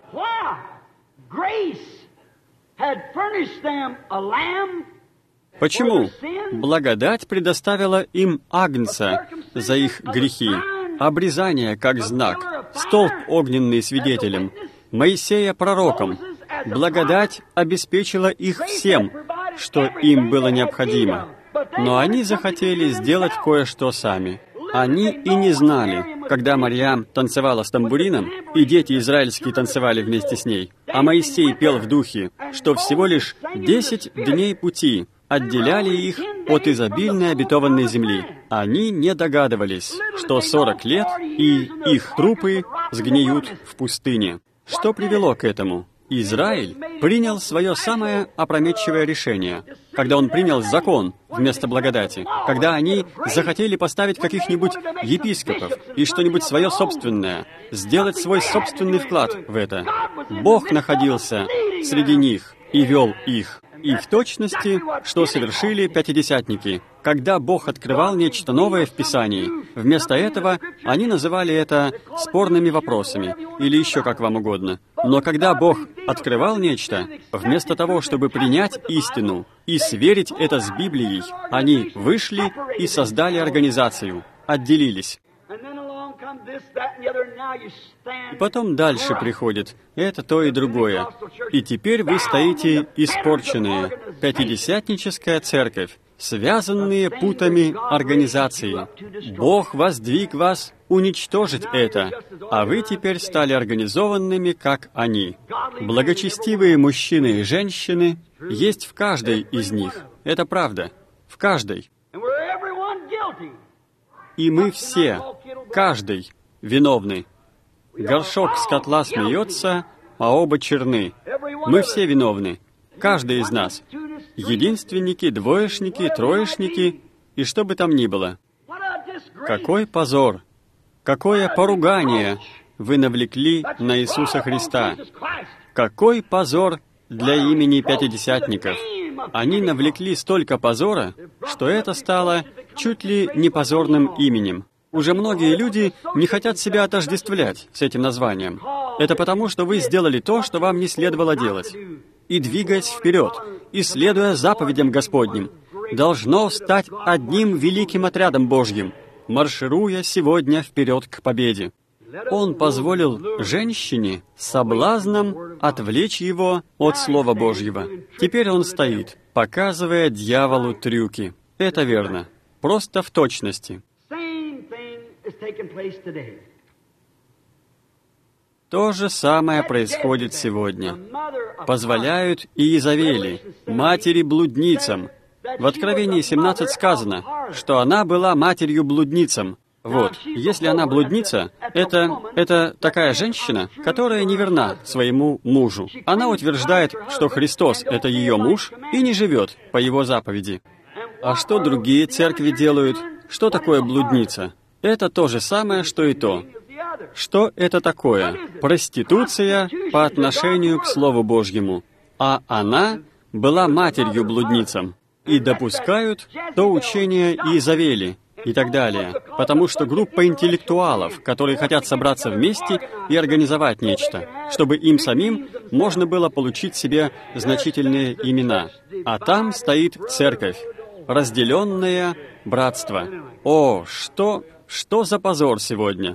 Почему? Благодать предоставила им агнца за их грехи, обрезание как знак, столб огненный свидетелем, Моисея пророком. Благодать обеспечила их всем, что им было необходимо. Но они захотели сделать кое-что сами. Они и не знали, когда Марьям танцевала с тамбурином, и дети израильские танцевали вместе с ней, а Моисей пел в духе, что всего лишь десять дней пути отделяли их от изобильной обетованной земли. Они не догадывались, что сорок лет и их трупы сгниют в пустыне. Что привело к этому? Израиль принял свое самое опрометчивое решение, когда он принял закон вместо благодати, когда они захотели поставить каких-нибудь епископов и что-нибудь свое собственное, сделать свой собственный вклад в это. Бог находился среди них и вел их. И в точности, что совершили пятидесятники. Когда Бог открывал нечто новое в Писании, вместо этого они называли это спорными вопросами, или еще как вам угодно. Но когда Бог открывал нечто, вместо того, чтобы принять истину и сверить это с Библией, они вышли и создали организацию, отделились. И потом дальше приходит это, то и другое. И теперь вы стоите испорченные, пятидесятническая церковь, связанные путами организации. Бог воздвиг вас уничтожить это, а вы теперь стали организованными, как они. Благочестивые мужчины и женщины есть в каждой из них. Это правда. В каждой. И мы все, каждый, виновны. Горшок с котла смеется, а оба черны. Мы все виновны. Каждый из нас. Единственники, двоечники, троечники и что бы там ни было. Какой позор! Какое поругание вы навлекли на Иисуса Христа! Какой позор для имени пятидесятников! Они навлекли столько позора, что это стало чуть ли не позорным именем. Уже многие люди не хотят себя отождествлять с этим названием. Это потому, что вы сделали то, что вам не следовало делать. и двигаясь вперед, и следуя заповедям Господним, должно стать одним великим отрядом Божьим, маршируя сегодня вперед к победе. Он позволил женщине соблазном отвлечь его от Слова Божьего. Теперь он стоит, показывая дьяволу трюки. Это верно. Просто в точности. То же самое происходит сегодня. Позволяют Иезавели, матери-блудницам. В Откровении семнадцать сказано, что она была матерью-блудницам. Вот, если она блудница, это, это такая женщина, которая не верна своему мужу. Она утверждает, что Христос — это ее муж и не живет по его заповеди. А что другие церкви делают? Что такое блудница? Это то же самое, что и то. Что это такое? Проституция по отношению к Слову Божьему. А она была матерью-блудницам. И допускают то учение Иезавели и так далее, потому что группа интеллектуалов, которые хотят собраться вместе и организовать нечто, чтобы им самим можно было получить себе значительные имена. А там стоит церковь, разделенное братство. О, что, что за позор сегодня!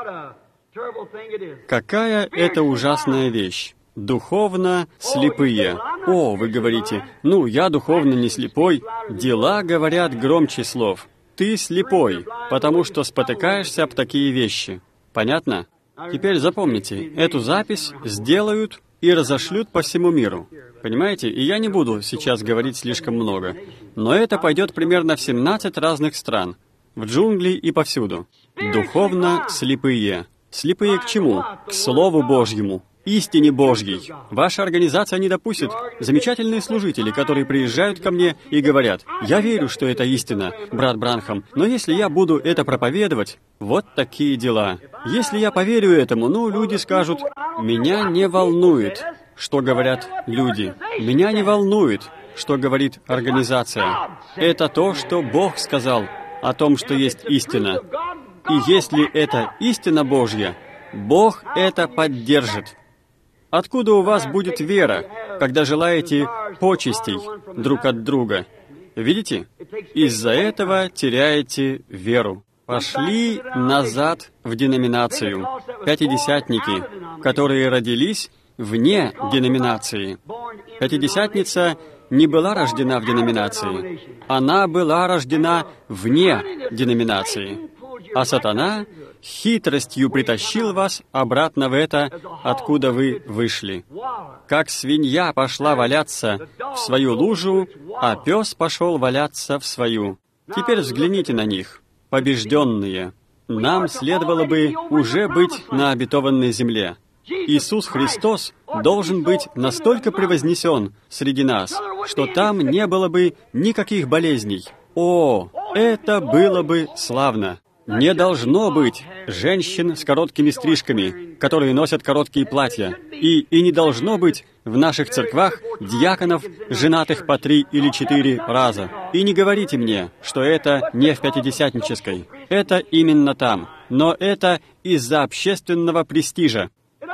Какая это ужасная вещь! Духовно слепые. О, вы говорите, ну, я духовно не слепой. Дела говорят громче слов. Ты слепой, потому что спотыкаешься об такие вещи. Понятно? Теперь запомните, эту запись сделают и разошлют по всему миру. Понимаете? И я не буду сейчас говорить слишком много. Но это пойдет примерно в семнадцать разных стран. В джунгли и повсюду. Духовно слепые. Слепые к чему? К Слову Божьему. Истине Божьей. Ваша организация не допустит. Замечательные служители, которые приезжают ко мне и говорят, «Я верю, что это истина, брат Бранхам, но если я буду это проповедовать, вот такие дела. Если я поверю этому, ну, люди скажут, меня не волнует, что говорят люди. Меня не волнует, что говорит организация. Это то, что Бог сказал о том, что есть истина. И если это истина Божья, Бог это поддержит». Откуда у вас будет вера, когда желаете почестей друг от друга? Видите? Из-за этого теряете веру. Пошли назад в деноминацию. Пятидесятники, которые родились вне деноминации. Пятидесятница не была рождена в деноминации. Она была рождена вне деноминации. А сатана хитростью притащил вас обратно в это, откуда вы вышли. Как свинья пошла валяться в свою лужу, а пес пошел валяться в свою. Теперь взгляните на них, побежденные. Нам следовало бы уже быть на обетованной земле. Иисус Христос должен быть настолько превознесен среди нас, что там не было бы никаких болезней. О, это было бы славно! Не должно быть женщин с короткими стрижками, которые носят короткие платья. И, и не должно быть в наших церквах диаконов, женатых по три или четыре раза. И не говорите мне, что это не в пятидесятнической. Это именно там. Но это из-за общественного престижа.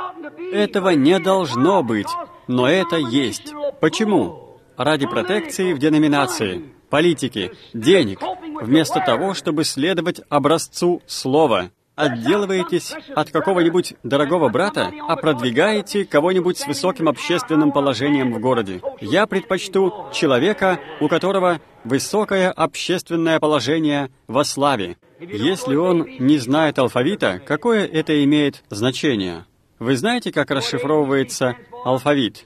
Этого не должно быть, но это есть. Почему? Ради протекции в деноминации, политики, денег, вместо того, чтобы следовать образцу слова. Отделываетесь от какого-нибудь дорогого брата, а продвигаете кого-нибудь с высоким общественным положением в городе. Я предпочту человека, у которого высокое общественное положение во славе. Если он не знает алфавита, какое это имеет значение? Вы знаете, как расшифровывается алфавит?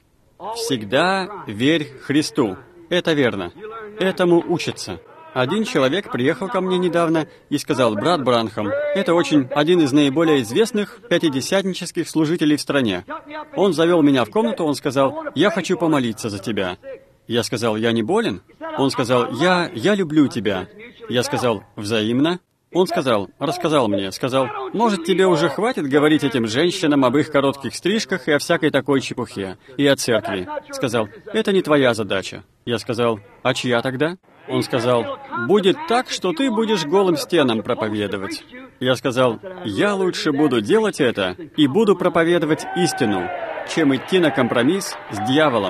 Всегда верь Христу. Это верно. Этому учатся. Один человек приехал ко мне недавно и сказал, брат Бранхам, это очень один из наиболее известных пятидесятнических служителей в стране. Он завел меня в комнату, он сказал, я хочу помолиться за тебя. Я сказал, я не болен? Он сказал, я, я люблю тебя. Я сказал, взаимно. Он сказал, рассказал мне, сказал, может, тебе уже хватит говорить этим женщинам об их коротких стрижках и о всякой такой чепухе, и о церкви. Сказал, это не твоя задача. Я сказал, а чья тогда? Он сказал, будет так, что ты будешь голым стенам проповедовать. Я сказал, я лучше буду делать это и буду проповедовать истину, чем идти на компромисс с дьяволом.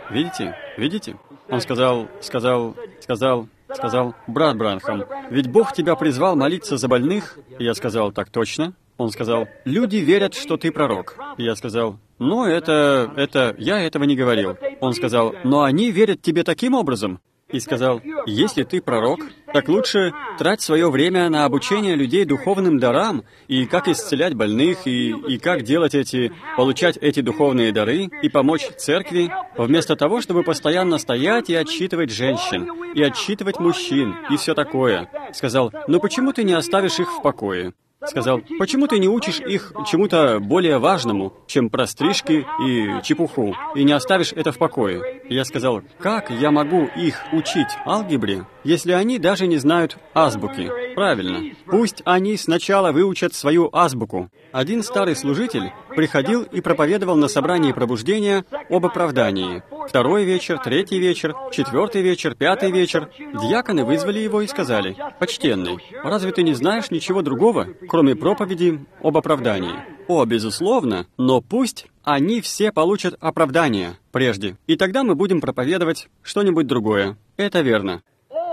Видите? Видите? Он сказал, сказал, сказал, сказал, брат Бранхам, ведь Бог тебя призвал молиться за больных? И я сказал, так точно. Он сказал, люди верят, что ты пророк. И я сказал, ну, это, это, я этого не говорил. Он сказал, но они верят тебе таким образом. И сказал, если ты пророк, так лучше трать свое время на обучение людей духовным дарам, и как исцелять больных, и, и как делать эти, получать эти духовные дары, и помочь церкви, вместо того, чтобы постоянно стоять и отчитывать женщин, и отчитывать мужчин, и все такое. Сказал, ну почему ты не оставишь их в покое? Сказал, почему ты не учишь их чему-то более важному, чем про стрижки и чепуху, и не оставишь это в покое? И я сказал, как я могу их учить алгебре, если они даже не знают азбуки? Правильно. Пусть они сначала выучат свою азбуку. Один старый служитель приходил и проповедовал на собрании пробуждения об оправдании. Второй вечер, третий вечер, четвертый вечер, пятый вечер. Диаконы вызвали его и сказали, «Почтенный, разве ты не знаешь ничего другого, кроме проповеди об оправдании?» «О, безусловно, но пусть они все получат оправдание прежде, и тогда мы будем проповедовать что-нибудь другое». Это верно.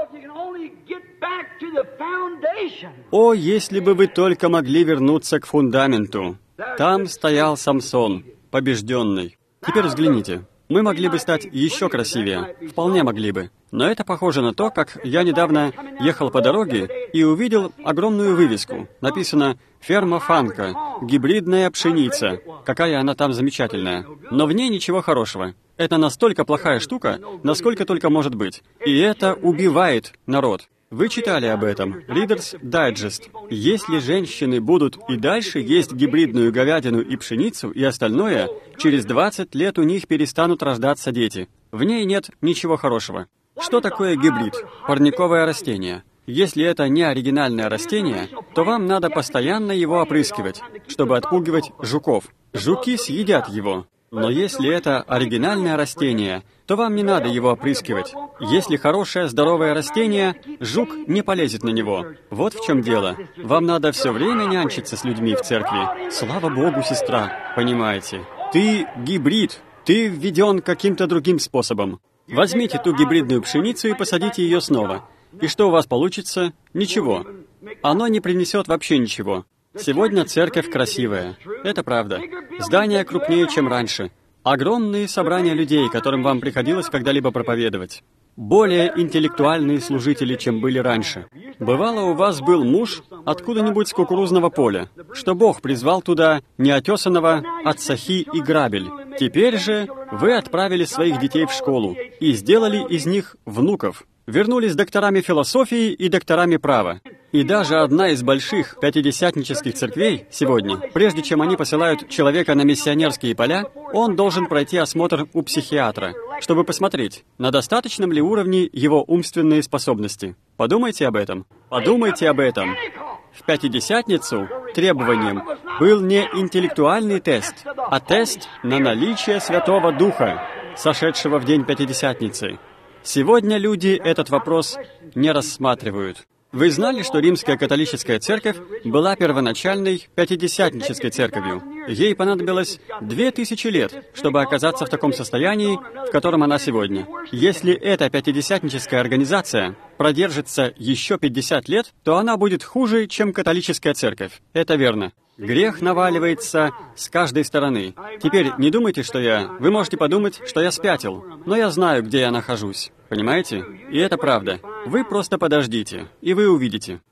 О, если бы вы только могли вернуться к фундаменту. Там стоял Самсон, побежденный. Теперь взгляните. Мы могли бы стать еще красивее. Вполне могли бы. Но это похоже на то, как я недавно ехал по дороге и увидел огромную вывеску. Написано «Ферма Фанка. Гибридная пшеница». Какая она там замечательная. Но в ней ничего хорошего. Это настолько плохая штука, насколько только может быть. И это убивает народ. Вы читали об этом. Reader's Digest. Если женщины будут и дальше есть гибридную говядину и пшеницу и остальное, через двадцать лет у них перестанут рождаться дети. В ней нет ничего хорошего. Что такое гибрид? Парниковое растение. Если это не оригинальное растение, то вам надо постоянно его опрыскивать, чтобы отпугивать жуков. Жуки съедят его. Но если это оригинальное растение, то вам не надо его опрыскивать. Если хорошее, здоровое растение, жук не полезет на него. Вот в чем дело. Вам надо все время нянчиться с людьми в церкви. Слава Богу, сестра, понимаете? Ты гибрид, ты введен каким-то другим способом. Возьмите ту гибридную пшеницу и посадите ее снова. И что у вас получится? Ничего. Оно не принесет вообще ничего. Сегодня церковь красивая. Это правда. Здания крупнее, чем раньше. Огромные собрания людей, которым вам приходилось когда-либо проповедовать. Более интеллектуальные служители, чем были раньше. Бывало, у вас был муж откуда-нибудь с кукурузного поля, что Бог призвал туда неотесанного Ацахи и Грабель. Теперь же вы отправили своих детей в школу и сделали из них внуков. Вернулись докторами философии и докторами права. И даже одна из больших пятидесятнических церквей сегодня, прежде чем они посылают человека на миссионерские поля, он должен пройти осмотр у психиатра, чтобы посмотреть, на достаточном ли уровне его умственные способности. Подумайте об этом. Подумайте об этом. В Пятидесятницу требованием был не интеллектуальный тест, а тест на наличие Святого Духа, сошедшего в день Пятидесятницы. Сегодня люди этот вопрос не рассматривают. Вы знали, что Римская католическая церковь была первоначальной пятидесятнической церковью? Ей понадобилось две тысячи лет, чтобы оказаться в таком состоянии, в котором она сегодня. Если эта пятидесятническая организация продержится еще пятьдесят лет, то она будет хуже, чем католическая церковь. Это верно. Грех наваливается с каждой стороны. Теперь не думайте, что я... Вы можете подумать, что я спятил, но я знаю, где я нахожусь. Понимаете? И это правда. Вы просто подождите, и вы увидите.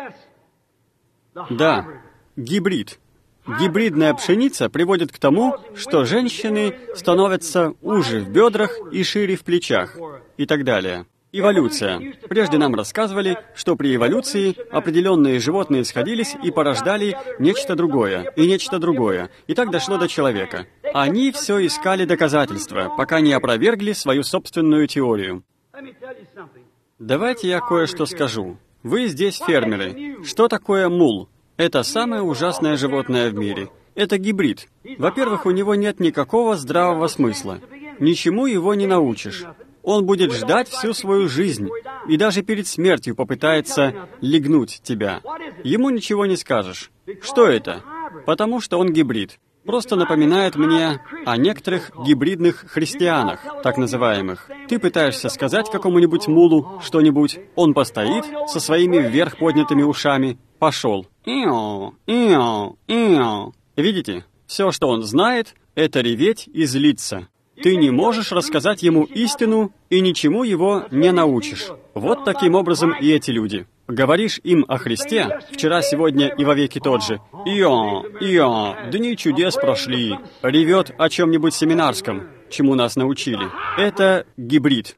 Да, гибрид. Гибридная пшеница приводит к тому, что женщины становятся уже в бедрах и шире в плечах, и так далее. Эволюция. Прежде нам рассказывали, что при эволюции определенные животные сходились и порождали нечто другое, и нечто другое, и так дошло до человека. Они все искали доказательства, пока не опровергли свою собственную теорию. Давайте я кое-что скажу. Вы здесь фермеры. Что такое мул? Это самое ужасное животное в мире. Это гибрид. Во-первых, у него нет никакого здравого смысла. Ничему его не научишь. Он будет ждать всю свою жизнь, и даже перед смертью попытается лягнуть тебя. Ему ничего не скажешь. Что это? Потому что он гибрид. просто напоминает мне о некоторых гибридных христианах, так называемых. Ты пытаешься сказать какому-нибудь мулу что-нибудь, он постоит со своими вверх поднятыми ушами, пошел. Ио, ио, ио. Видите? Все, что он знает, это реветь и злиться. Ты не можешь рассказать ему истину и ничему его не научишь. Вот таким образом и эти люди. Говоришь им о Христе, вчера, сегодня и вовеки тот же. Ио, ио, дни чудес прошли. Ревет о чем-нибудь семинарском, чему нас научили. Это гибрид.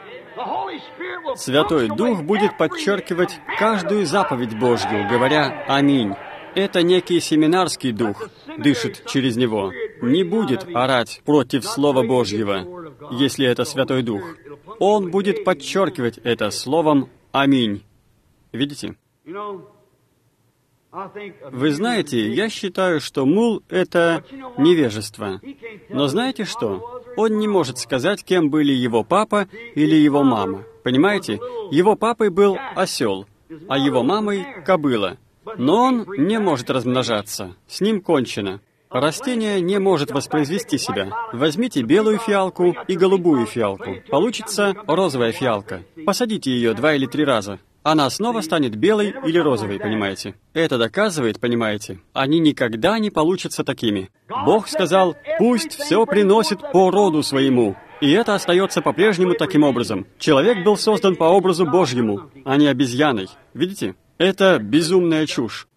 Святой Дух будет подчеркивать каждую заповедь Божью, говоря «Аминь». Это некий семинарский дух, дышит через него. Не будет орать против Слова Божьего, если это Святой Дух. Он будет подчеркивать это словом «Аминь». Видите? Вы знаете, я считаю, что мул — это невежество. Но знаете что? Он не может сказать, кем были его папа или его мама. Понимаете? Его папой был осел, а его мамой — кобыла. Но он не может размножаться. С ним кончено. Растение не может воспроизвести себя. Возьмите белую фиалку и голубую фиалку. Получится розовая фиалка. Посадите ее два или три раза. Она снова станет белой или розовой, понимаете? Это доказывает, понимаете, они никогда не получатся такими. Бог сказал, пусть все приносит по роду своему. И это остается по-прежнему таким образом. Человек был создан по образу Божьему, а не обезьяной. Видите? Это безумная чушь.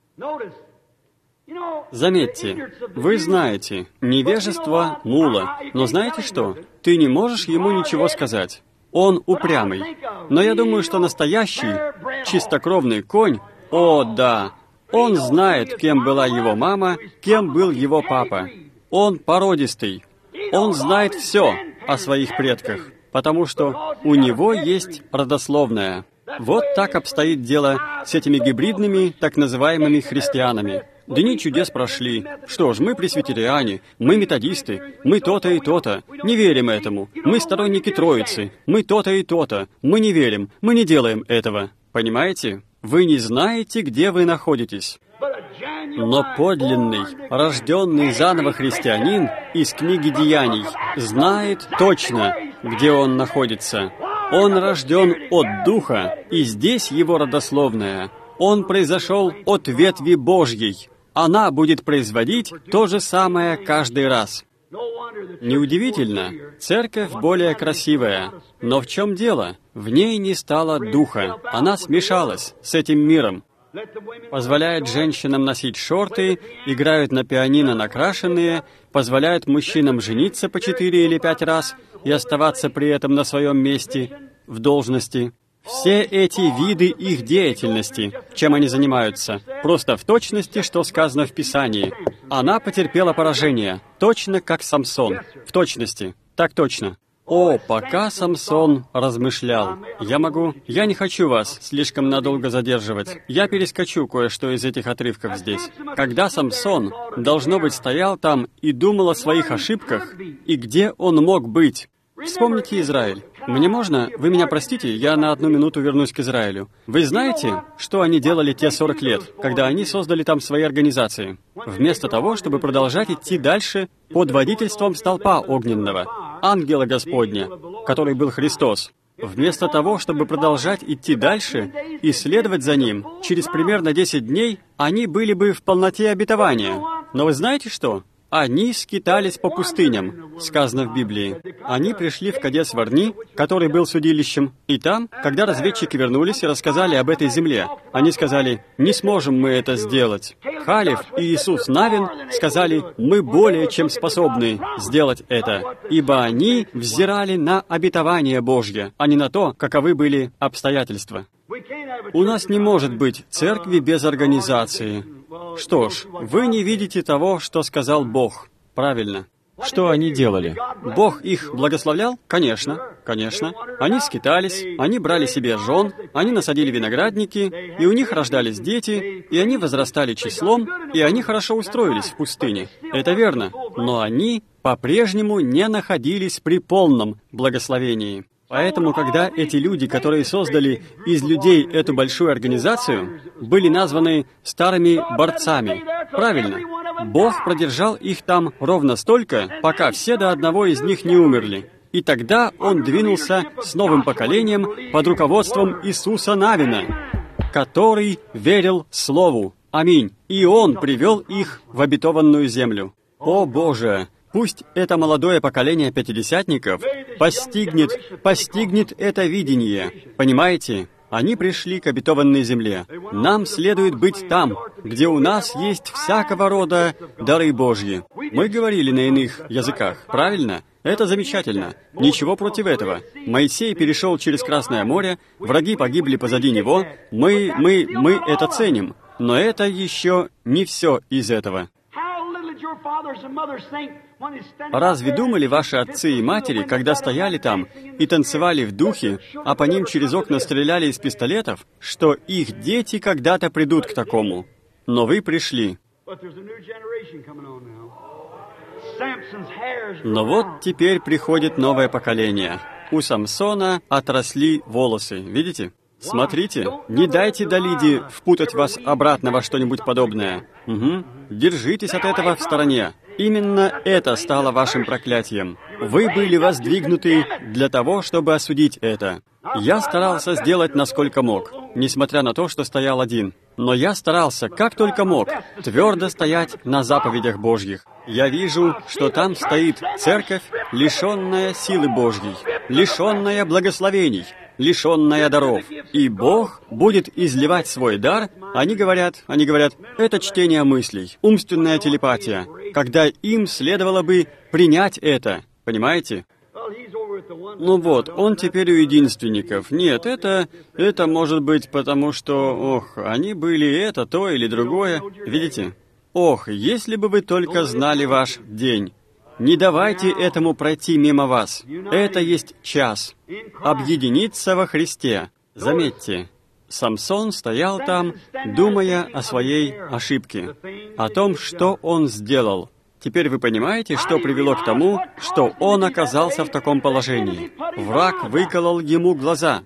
Заметьте, вы знаете, невежество мула, но знаете что? Ты не можешь ему ничего сказать. Он упрямый. Но я думаю, что настоящий, чистокровный конь, о да, он знает, кем была его мама, кем был его папа. Он породистый. Он знает все о своих предках, потому что у него есть родословная. Вот так обстоит дело с этими гибридными, так называемыми христианами. Дни чудес прошли. Что ж, мы пресвитериане, мы методисты, мы то-то и то-то. Не верим этому. Мы сторонники Троицы. Мы то-то и то-то. Мы не верим. Мы не делаем этого. Понимаете? Вы не знаете, где вы находитесь. Но подлинный, рожденный заново христианин из книги Деяний знает точно, где он находится. Он рожден от Духа, и здесь его родословная. Он произошел от ветви Божьей. Она будет производить то же самое каждый раз. Неудивительно, церковь более красивая. Но в чем дело? В ней не стало Духа. Она смешалась с этим миром. Позволяет женщинам носить шорты, играют на пианино накрашенные, позволяют мужчинам жениться по четыре или пять раз и оставаться при этом на своем месте, в должности. Все эти виды их деятельности, чем они занимаются, просто в точности, что сказано в Писании. Она потерпела поражение, точно как Самсон. В точности. Так точно. О, пока Самсон размышлял. Я могу... Я не хочу вас слишком надолго задерживать. Я перескочу кое-что из этих отрывков здесь. Когда Самсон, должно быть, стоял там и думал о своих ошибках, и где он мог быть. Вспомните Израиль. Мне можно? Вы меня простите, я на одну минуту вернусь к Израилю. Вы знаете, что они делали те сорок лет, когда они создали там свои организации? Вместо того, чтобы продолжать идти дальше под водительством столпа огненного, ангела Господня, который был Христос. Вместо того, чтобы продолжать идти дальше и следовать за Ним, через примерно десять дней они были бы в полноте обетования. Но вы знаете что? Они скитались по пустыням, сказано в Библии. Они пришли в Кадес-Варни, который был судилищем, и там, когда разведчики вернулись и рассказали об этой земле, они сказали, «Не сможем мы это сделать». Халев и Иисус Навин сказали, «Мы более чем способны сделать это, ибо они взирали на обетование Божье, а не на то, каковы были обстоятельства». У нас не может быть церкви без организации. Что ж, вы не видите того, что сказал Бог. Правильно. Что они делали? Бог их благословлял? Конечно, конечно. Они скитались, они брали себе жен, они насадили виноградники, и у них рождались дети, и они возрастали числом, и они хорошо устроились в пустыне. Это верно. Но они по-прежнему не находились при полном благословении. Поэтому, когда эти люди, которые создали из людей эту большую организацию, были названы старыми борцами, правильно, Бог продержал их там ровно столько, пока все до одного из них не умерли. И тогда Он двинулся с новым поколением под руководством Иисуса Навина, который верил Слову. Аминь. И Он привел их в обетованную землю. О Боже! Пусть это молодое поколение пятидесятников постигнет, постигнет это видение. Понимаете? Они пришли к обетованной земле. Нам следует быть там, где у нас есть всякого рода дары Божьи. Мы говорили на иных языках, правильно? Это замечательно. Ничего против этого. Моисей перешел через Красное море, враги погибли позади него. Мы, мы, мы это ценим. Но это еще не все из этого. Разве думали ваши отцы и матери, когда стояли там и танцевали в духе, а по ним через окна стреляли из пистолетов, что их дети когда-то придут к такому? Но вы пришли. Но вот теперь приходит новое поколение. У Самсона отросли волосы, видите? Смотрите, не дайте Далиде впутать вас обратно во что-нибудь подобное. Угу. Держитесь от этого в стороне. Именно это стало вашим проклятием. Вы были воздвигнуты для того, чтобы осудить это. Я старался сделать, насколько мог, несмотря на то, что стоял один. Но я старался, как только мог, твердо стоять на заповедях Божьих. Я вижу, что там стоит церковь, лишенная силы Божьей, лишенная благословений, лишенная даров. И Бог будет изливать свой дар. Они говорят, они говорят, это чтение мыслей, умственная телепатия, когда им следовало бы принять это. Понимаете? Ну вот, он теперь у единственников. Нет, это, это может быть потому, что, ох, они были это, то или другое. Видите? Ох, если бы вы только знали ваш день. Не давайте этому пройти мимо вас. Это есть час. Объединиться во Христе. Заметьте, Самсон стоял там, думая о своей ошибке, о том, что он сделал. Теперь вы понимаете, что привело к тому, что он оказался в таком положении. Враг выколол ему глаза.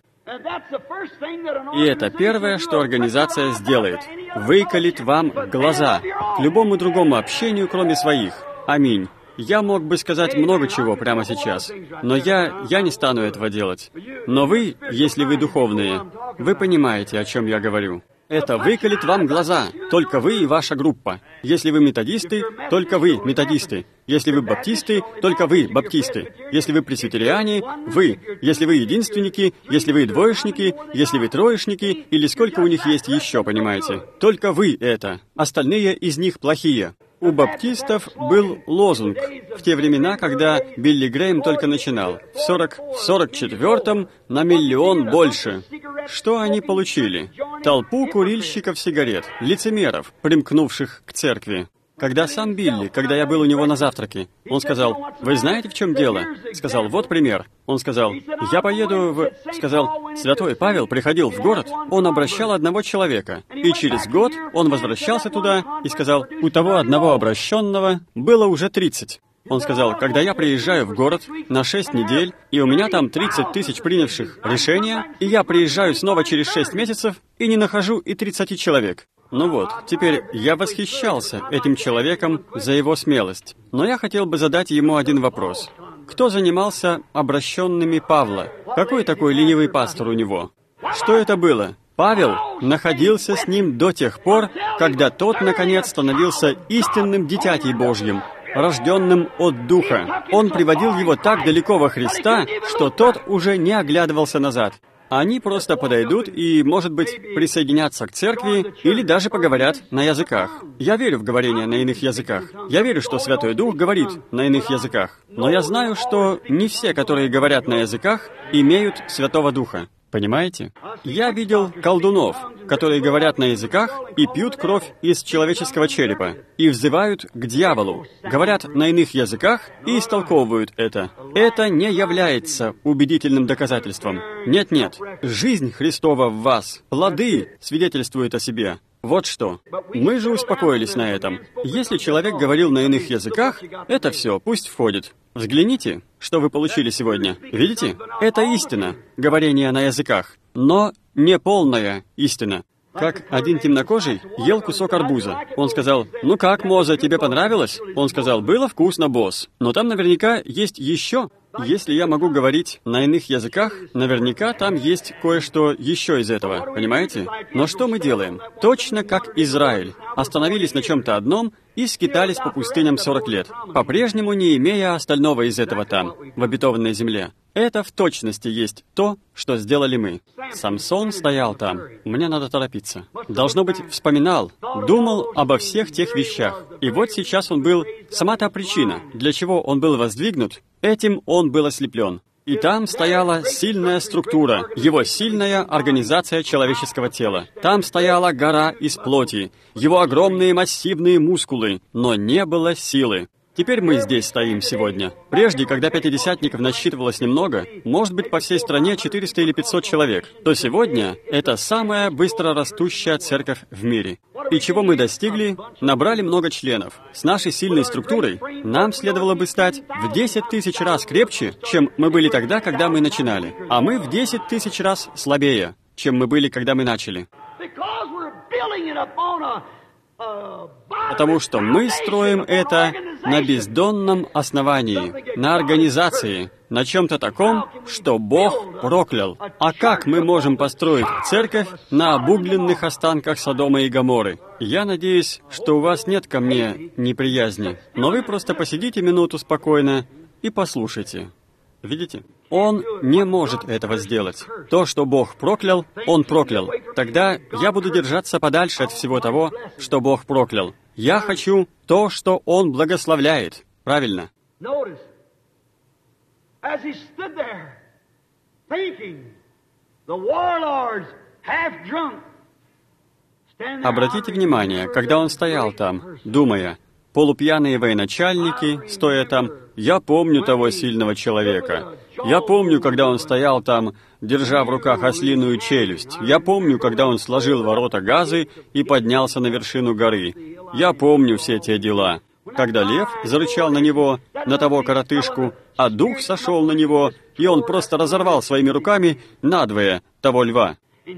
И это первое, что организация сделает. Выколит вам глаза к любому другому общению, кроме своих. Аминь. Я мог бы сказать много чего прямо сейчас, но я, я не стану этого делать. Но вы, если вы духовные, вы понимаете, о чем я говорю. Это выколет вам глаза, только вы и ваша группа. Если вы методисты, только вы методисты. Если вы баптисты, только вы баптисты. Если вы пресвитериане, вы. Если вы единственники, если вы двоечники, если вы троечники, или сколько у них есть еще, понимаете. Только вы это. Остальные из них плохие. У баптистов был лозунг в те времена, когда Билли Грэйм только начинал. В сорок, в сорок четвёртом на миллион больше. Что они получили? Толпу курильщиков сигарет, лицемеров, примкнувших к церкви. Когда сам Билли, когда я был у него на завтраке, он сказал, «Вы знаете, в чем дело?» Сказал, «Вот пример». Он сказал, «Я поеду в...» Сказал, «Святой Павел приходил в город, он обращал одного человека, и через год он возвращался туда и сказал, у того одного обращенного было уже тридцать». Он сказал, «Когда я приезжаю в город на шесть недель, и у меня там тридцать тысяч принявших решения, и я приезжаю снова через шесть месяцев и не нахожу и тридцати человек». Ну вот, теперь я восхищался этим человеком за его смелость. Но я хотел бы задать ему один вопрос. Кто занимался обращенными Павла? Какой такой ленивый пастор у него? Что это было? Павел находился с ним до тех пор, когда тот, наконец, становился истинным дитятей Божьим, рожденным от Духа. Он приводил его так далеко во Христа, что тот уже не оглядывался назад. Они просто подойдут и, может быть, присоединятся к церкви или даже поговорят на языках. Я верю в говорение на иных языках. Я верю, что Святой Дух говорит на иных языках. Но я знаю, что не все, которые говорят на языках, имеют Святого Духа. Понимаете? Я видел колдунов, которые говорят на языках и пьют кровь из человеческого черепа, и взывают к дьяволу, говорят на иных языках и истолковывают это. Это не является убедительным доказательством. Нет-нет, жизнь Христова в вас, плоды свидетельствуют о себе. Вот что. Мы же успокоились на этом. Если человек говорил на иных языках, это все, пусть входит. Взгляните, что вы получили сегодня. Видите? Это истина, говорение на языках, но не полная истина. Как один темнокожий ел кусок арбуза. Он сказал: «Ну как, Моза, тебе понравилось?» Он сказал: «Было вкусно, босс, но там наверняка есть еще». Если я могу говорить на иных языках, наверняка там есть кое-что еще из этого, понимаете? Но что мы делаем? Точно как Израиль. Остановились на чем-то одном и скитались по пустыням сорок лет, по-прежнему не имея остального из этого там, в обетованной земле. Это в точности есть то, что сделали мы. Самсон стоял там. Мне надо торопиться. Должно быть, вспоминал, думал обо всех тех вещах. И вот сейчас он был... Сама та причина, для чего он был воздвигнут, этим он был ослеплен. И там стояла сильная структура, его сильная организация человеческого тела. Там стояла гора из плоти, его огромные массивные мускулы, но не было силы. Теперь мы здесь стоим сегодня. Прежде, когда пятидесятников насчитывалось немного, может быть, по всей стране четыреста или пятьсот человек, то сегодня это самая быстро растущая церковь в мире. И чего мы достигли? Набрали много членов. С нашей сильной структурой нам следовало бы стать в десять тысяч раз крепче, чем мы были тогда, когда мы начинали. А мы в десять тысяч раз слабее, чем мы были, когда мы начали. Потому что мы строим это на бездонном основании, на организации, на чем-то таком, что Бог проклял. А как мы можем построить церковь на обугленных останках Содома и Гоморры? Я надеюсь, что у вас нет ко мне неприязни, но вы просто посидите минуту спокойно и послушайте. Видите? Он не может этого сделать. То, что Бог проклял, Он проклял. Тогда я буду держаться подальше от всего того, что Бог проклял. Я хочу то, что Он благословляет. Правильно? Обратите внимание, когда он стоял там, думая, полупьяные военачальники, стоя там, я помню того сильного человека. Я помню, когда он стоял там, держа в руках ослиную челюсть. Я помню, когда он сложил ворота Газы и поднялся на вершину горы. Я помню все те дела. Когда лев зарычал на него, на того коротышку, а дух сошел на него, и он просто разорвал своими руками надвое того льва.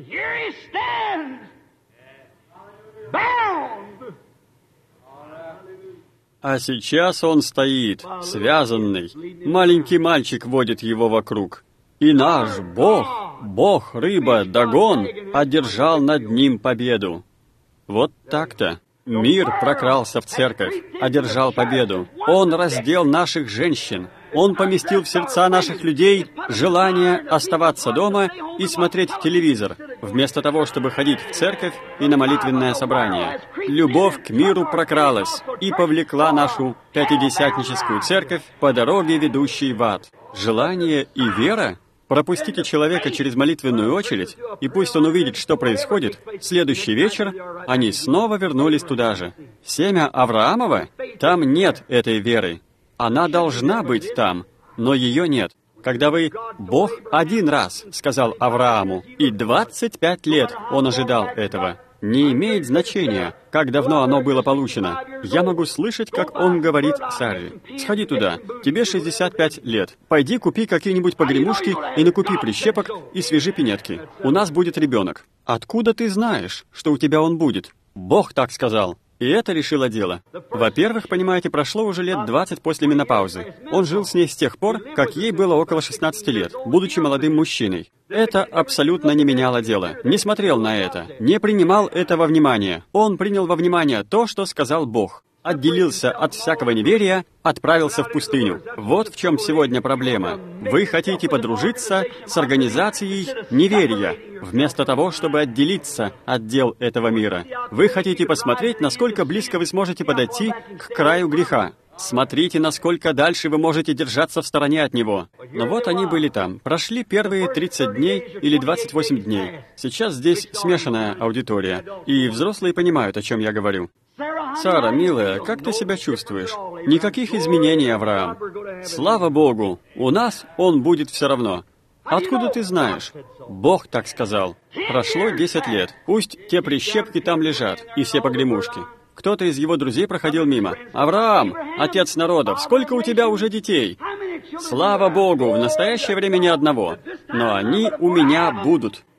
А сейчас он стоит, связанный. Маленький мальчик водит его вокруг. И наш Бог, Бог, рыба, Дагон, одержал над ним победу. Вот так-то. Мир прокрался в церковь, одержал победу. Он раздел наших женщин. Он поместил в сердца наших людей желание оставаться дома и смотреть телевизор, вместо того, чтобы ходить в церковь и на молитвенное собрание. Любовь к миру прокралась и повлекла нашу пятидесятническую церковь по дороге, ведущей в ад. Желание и вера? Пропустите человека через молитвенную очередь, и пусть он увидит, что происходит. В следующий вечер они снова вернулись туда же. Семя Авраамова? Там нет этой веры. Она должна быть там, но ее нет. Когда вы... Бог один раз сказал Аврааму, и двадцать пять лет он ожидал этого. Не имеет значения, как давно оно было получено. Я могу слышать, как он говорит Саре: «Сходи туда, тебе шестьдесят пять лет. Пойди купи какие-нибудь погремушки и накупи прищепок и свяжи пинетки. У нас будет ребенок». Откуда ты знаешь, что у тебя он будет? Бог так сказал. И это решило дело. Во-первых, понимаете, прошло уже лет двадцать после менопаузы. Он жил с ней с тех пор, как ей было около шестнадцати лет, будучи молодым мужчиной. Это абсолютно не меняло дело. Не смотрел на это, не принимал этого во внимание. Он принял во внимание то, что сказал Бог. Отделился от всякого неверия, отправился в пустыню. Вот в чем сегодня проблема. Вы хотите подружиться с организацией неверия, вместо того, чтобы отделиться от дел этого мира. Вы хотите посмотреть, насколько близко вы сможете подойти к краю греха. Смотрите, насколько дальше вы можете держаться в стороне от него. Но вот они были там. Прошли первые тридцать дней или двадцать восемь дней. Сейчас здесь смешанная аудитория, и взрослые понимают, о чем я говорю. Сара, милая, как ты себя чувствуешь? Никаких изменений, Авраам. Слава Богу, у нас он будет все равно. Откуда ты знаешь? Бог так сказал. Прошло десять лет. Пусть те прищепки там лежат, и все погремушки. Кто-то из его друзей проходил мимо. «Авраам, отец народов, сколько у тебя уже детей?» «Слава Богу, в настоящее время ни одного. Но они у меня будут».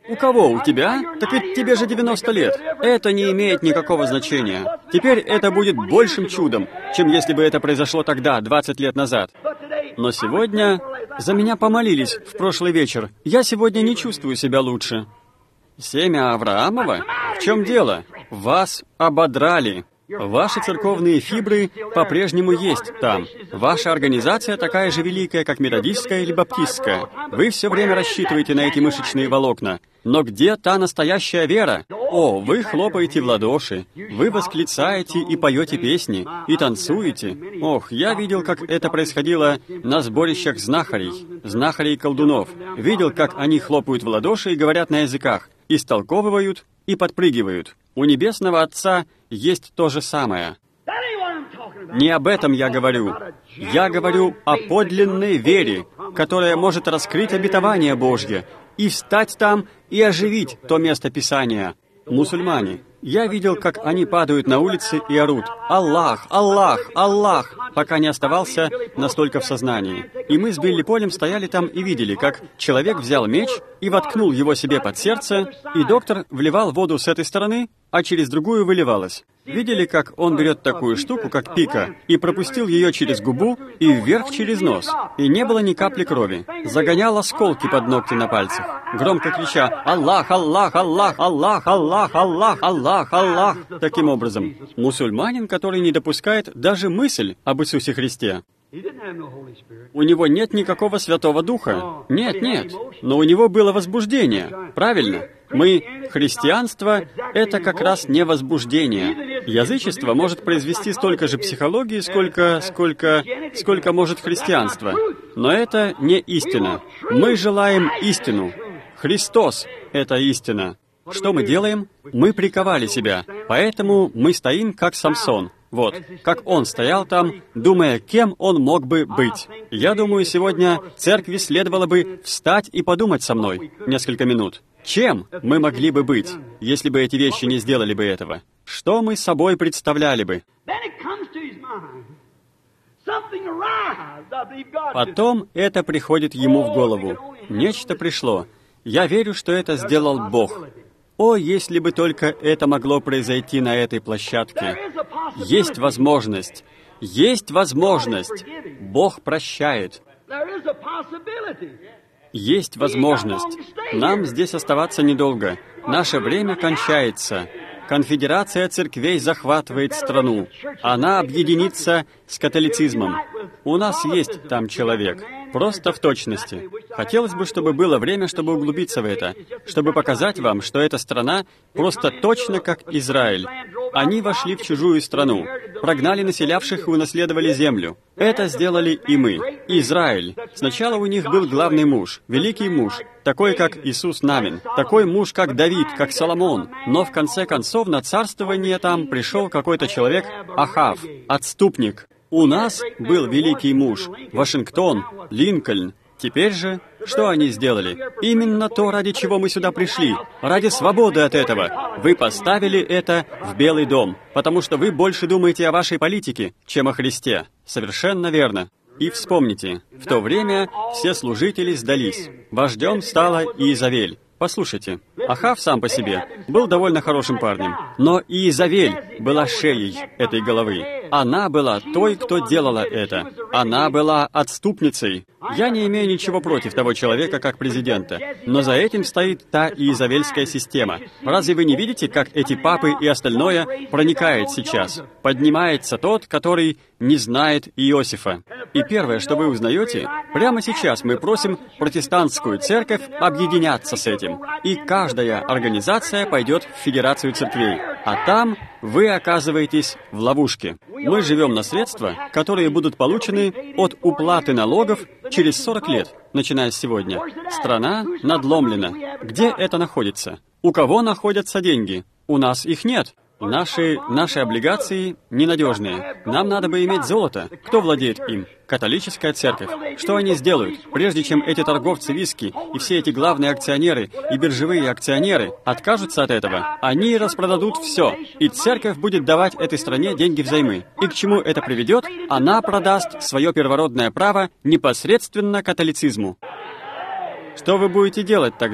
У кого? У тебя? Так ведь тебе же девяносто лет. Это не имеет никакого значения. Теперь это будет большим чудом, чем если бы это произошло тогда, двадцать лет назад. Но сегодня за меня помолились в прошлый вечер. Я сегодня не чувствую себя лучше. Семя Авраамова? В чем дело? Вас ободрали. Ваши церковные фибры по-прежнему есть там. Ваша организация такая же великая, как методистская или баптистская. Вы все время рассчитываете на эти мышечные волокна. Но где та настоящая вера? О, вы хлопаете в ладоши, вы восклицаете и поете песни, и танцуете. Ох, я видел, как это происходило на сборищах знахарей, знахарей-колдунов. Видел, как они хлопают в ладоши и говорят на языках, истолковывают и подпрыгивают. У Небесного Отца есть то же самое. Не об этом я говорю. Я говорю о подлинной вере, которая может раскрыть обетование Божье и встать там и оживить то место Писания. Мусульмане. Я видел, как они падают на улице и орут «Аллах! Аллах! Аллах!», пока не оставался настолько в сознании. И мы с Билли Полем стояли там и видели, как человек взял меч и воткнул его себе под сердце, и доктор вливал воду с этой стороны, а через другую выливалось. Видели, как он берет такую штуку, как пика, и пропустил ее через губу и вверх через нос, и не было ни капли крови. Загонял осколки под ногти на пальцах, громко крича «Аллах! Аллах! Аллах! Аллах! Аллах! Аллах! Аллах! Аллах!» Таким образом, мусульманин, который не допускает даже мысль об Иисусе Христе. У него нет никакого Святого Духа. Нет, нет. Но у него было возбуждение. Правильно. Мы, христианство, это как раз не возбуждение. Язычество может произвести столько же психологии, сколько, сколько, сколько может христианство. Но это не истина. Мы желаем истину. Христос — это истина. Что мы делаем? Мы приковали себя. Поэтому мы стоим как Самсон. Вот, как он стоял там, думая, кем он мог бы быть. Я думаю, сегодня церкви следовало бы встать и подумать со мной несколько минут. Чем мы могли бы быть, если бы эти вещи не сделали бы этого? Что мы собой представляли бы? Потом это приходит ему в голову. Нечто пришло. Я верю, что это сделал Бог. О, если бы только это могло произойти на этой площадке. Есть возможность. Есть возможность. Бог прощает. Есть возможность. Нам здесь оставаться недолго. Наше время кончается. Конфедерация церквей захватывает страну. Она объединится с католицизмом. У нас есть там человек. Просто в точности. Хотелось бы, чтобы было время, чтобы углубиться в это, чтобы показать вам, что эта страна просто точно как Израиль. Они вошли в чужую страну, прогнали населявших и унаследовали землю. Это сделали и мы. Израиль. Сначала у них был главный муж, великий муж, такой, как Иисус Навин, такой муж, как Давид, как Соломон. Но в конце концов на царствование там пришел какой-то человек, Ахав, отступник. У нас был великий муж, Вашингтон, Линкольн. Теперь же, что они сделали? Именно то, ради чего мы сюда пришли. Ради свободы от этого. Вы поставили это в Белый дом, потому что вы больше думаете о вашей политике, чем о Христе. Совершенно верно. И вспомните, в то время все служители сдались. Вождем стала Иезавель. Послушайте, Ахав сам по себе был довольно хорошим парнем, но Иезавель была шеей этой головы. Она была той, кто делала это. Она была отступницей. Я не имею ничего против того человека как президента, но за этим стоит та иезавельская система. Разве вы не видите, как эти папы и остальное проникает сейчас? Поднимается тот, который не знает Иосифа. И первое, что вы узнаете, прямо сейчас мы просим протестантскую церковь объединяться с этим. И каждая организация пойдет в Федерацию церквей. А там вы оказываетесь в ловушке. Мы живем на средства, которые будут получены от уплаты налогов через сорок лет, начиная с сегодня. Страна надломлена. Где это находится? У кого находятся деньги? У нас их нет. Наши, наши облигации ненадежные. Нам надо бы иметь золото. Кто владеет им? Католическая церковь. Что они сделают, прежде чем эти торговцы виски и все эти главные акционеры и биржевые акционеры откажутся от этого? Они распродадут все, и церковь будет давать этой стране деньги взаймы. И к чему это приведет? Она продаст свое первородное право непосредственно католицизму. Что вы будете делать тогда?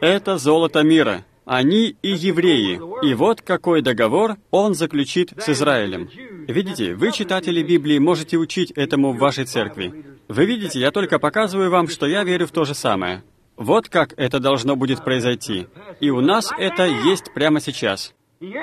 Это золото мира. Они и евреи. И вот какой договор он заключит с Израилем. Видите, вы, читатели Библии, можете учить этому в вашей церкви. Вы видите, я только показываю вам, что я верю в то же самое. Вот как это должно будет произойти. И у нас это есть прямо сейчас.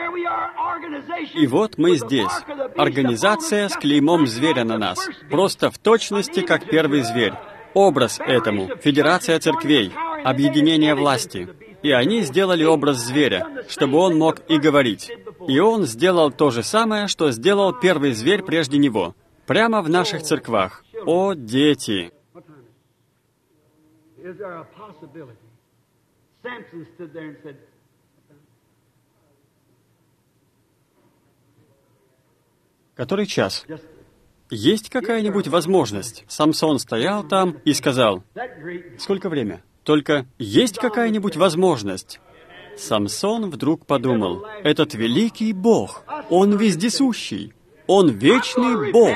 И вот мы здесь. Организация с клеймом зверя на нас. Просто в точности, как первый зверь. Образ этому. Федерация церквей. Объединение власти. И они сделали образ зверя, чтобы он мог и говорить. И он сделал то же самое, что сделал первый зверь прежде него. Прямо в наших церквах. О, дети! Который час? Есть какая-нибудь возможность? Самсон стоял там и сказал, сколько время? Только есть какая-нибудь возможность? Самсон вдруг подумал, этот великий Бог, Он вездесущий, Он вечный Бог.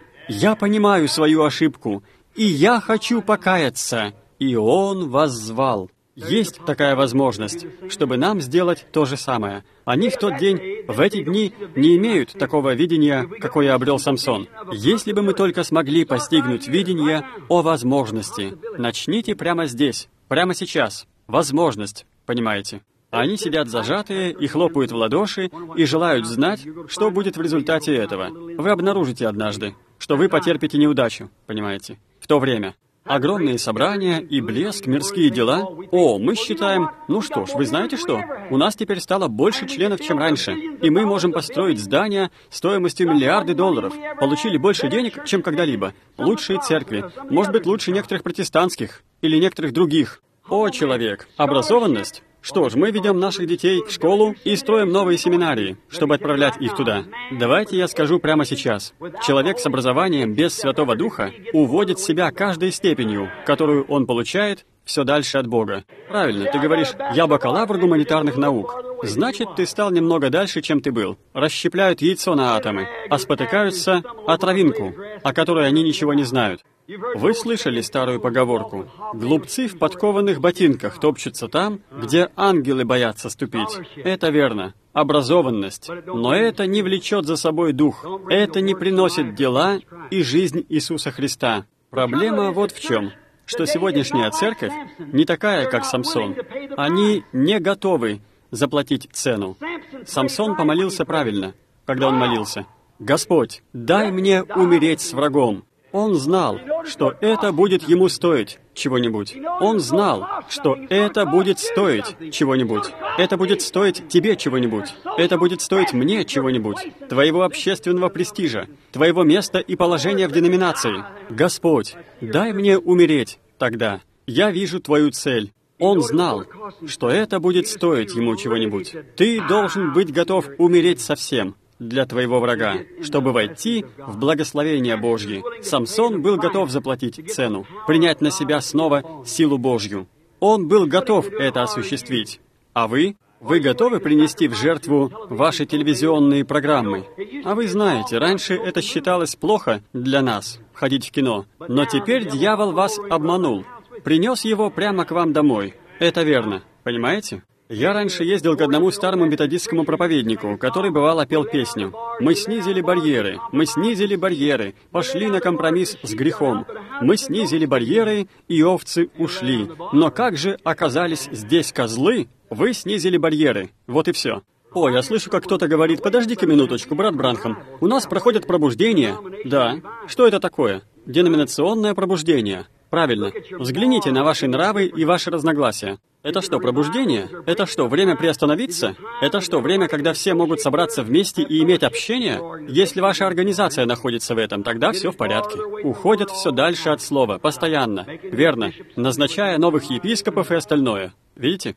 Я понимаю свою ошибку, и я хочу покаяться. И Он воззвал. Есть такая возможность, чтобы нам сделать то же самое. Они в тот день, в эти дни, не имеют такого видения, какое обрел Самсон. Если бы мы только смогли постигнуть видение о возможности. Начните прямо здесь, прямо сейчас. Возможность, понимаете? Они сидят зажатые и хлопают в ладоши и желают знать, что будет в результате этого. Вы обнаружите однажды, что вы потерпите неудачу, понимаете? В то время. Огромные собрания и блеск, мирские дела. О, мы считаем, ну что ж, вы знаете что? У нас теперь стало больше членов, чем раньше. И мы можем построить здания стоимостью миллиарды долларов. Получили больше денег, чем когда-либо. Лучшие церкви. Может быть, лучше некоторых протестантских. Или некоторых других. О, человек, образованность. Что ж, мы ведем наших детей в школу и строим новые семинарии, чтобы отправлять их туда. Давайте я скажу прямо сейчас. Человек с образованием без Святого Духа уводит себя каждой степенью, которую он получает, все дальше от Бога. Правильно, ты говоришь, я бакалавр гуманитарных наук. Значит, ты стал немного дальше, чем ты был. Расщепляют яйцо на атомы, а спотыкаются о травинку, о которой они ничего не знают. Вы слышали старую поговорку? Глупцы в подкованных ботинках топчутся там, где ангелы боятся ступить. Это верно. Образованность. Но это не влечет за собой дух. Это не приносит дела и жизнь Иисуса Христа. Проблема вот в чем. Что сегодняшняя церковь не такая, как Самсон. Они не готовы заплатить цену. Самсон помолился правильно, когда он молился. «Господь, дай мне умереть с врагом». Он знал, что это будет ему стоить чего-нибудь. Он знал, что это будет стоить чего-нибудь. Это будет стоить тебе чего-нибудь. Это будет стоить мне чего-нибудь. Твоего общественного престижа, твоего места и положения в деноминации. Господь, дай мне умереть тогда. Я вижу твою цель. Он знал, что это будет стоить ему чего-нибудь. Ты должен быть готов умереть совсем для твоего врага, чтобы войти в благословение Божье. Самсон был готов заплатить цену, принять на себя снова силу Божью. Он был готов это осуществить. А вы? Вы готовы принести в жертву ваши телевизионные программы? А вы знаете, раньше это считалось плохо для нас, ходить в кино. Но теперь дьявол вас обманул. Принес его прямо к вам домой. Это верно. Понимаете? Я раньше ездил к одному старому методистскому проповеднику, который бывало пел песню. «Мы снизили барьеры, мы снизили барьеры, пошли на компромисс с грехом. Мы снизили барьеры, и овцы ушли. Но как же оказались здесь козлы? Вы снизили барьеры». Вот и все. О, я слышу, как кто-то говорит, подожди-ка минуточку, брат Бранхам, у нас проходят пробуждения. Да. Что это такое? Деноминационное пробуждение. Правильно. Взгляните на ваши нравы и ваши разногласия. Это что, пробуждение? Это что, время приостановиться? Это что, время, когда все могут собраться вместе и иметь общение? Если ваша организация находится в этом, тогда все в порядке. Уходят все дальше от слова, постоянно. Верно. Назначая новых епископов и остальное. Видите?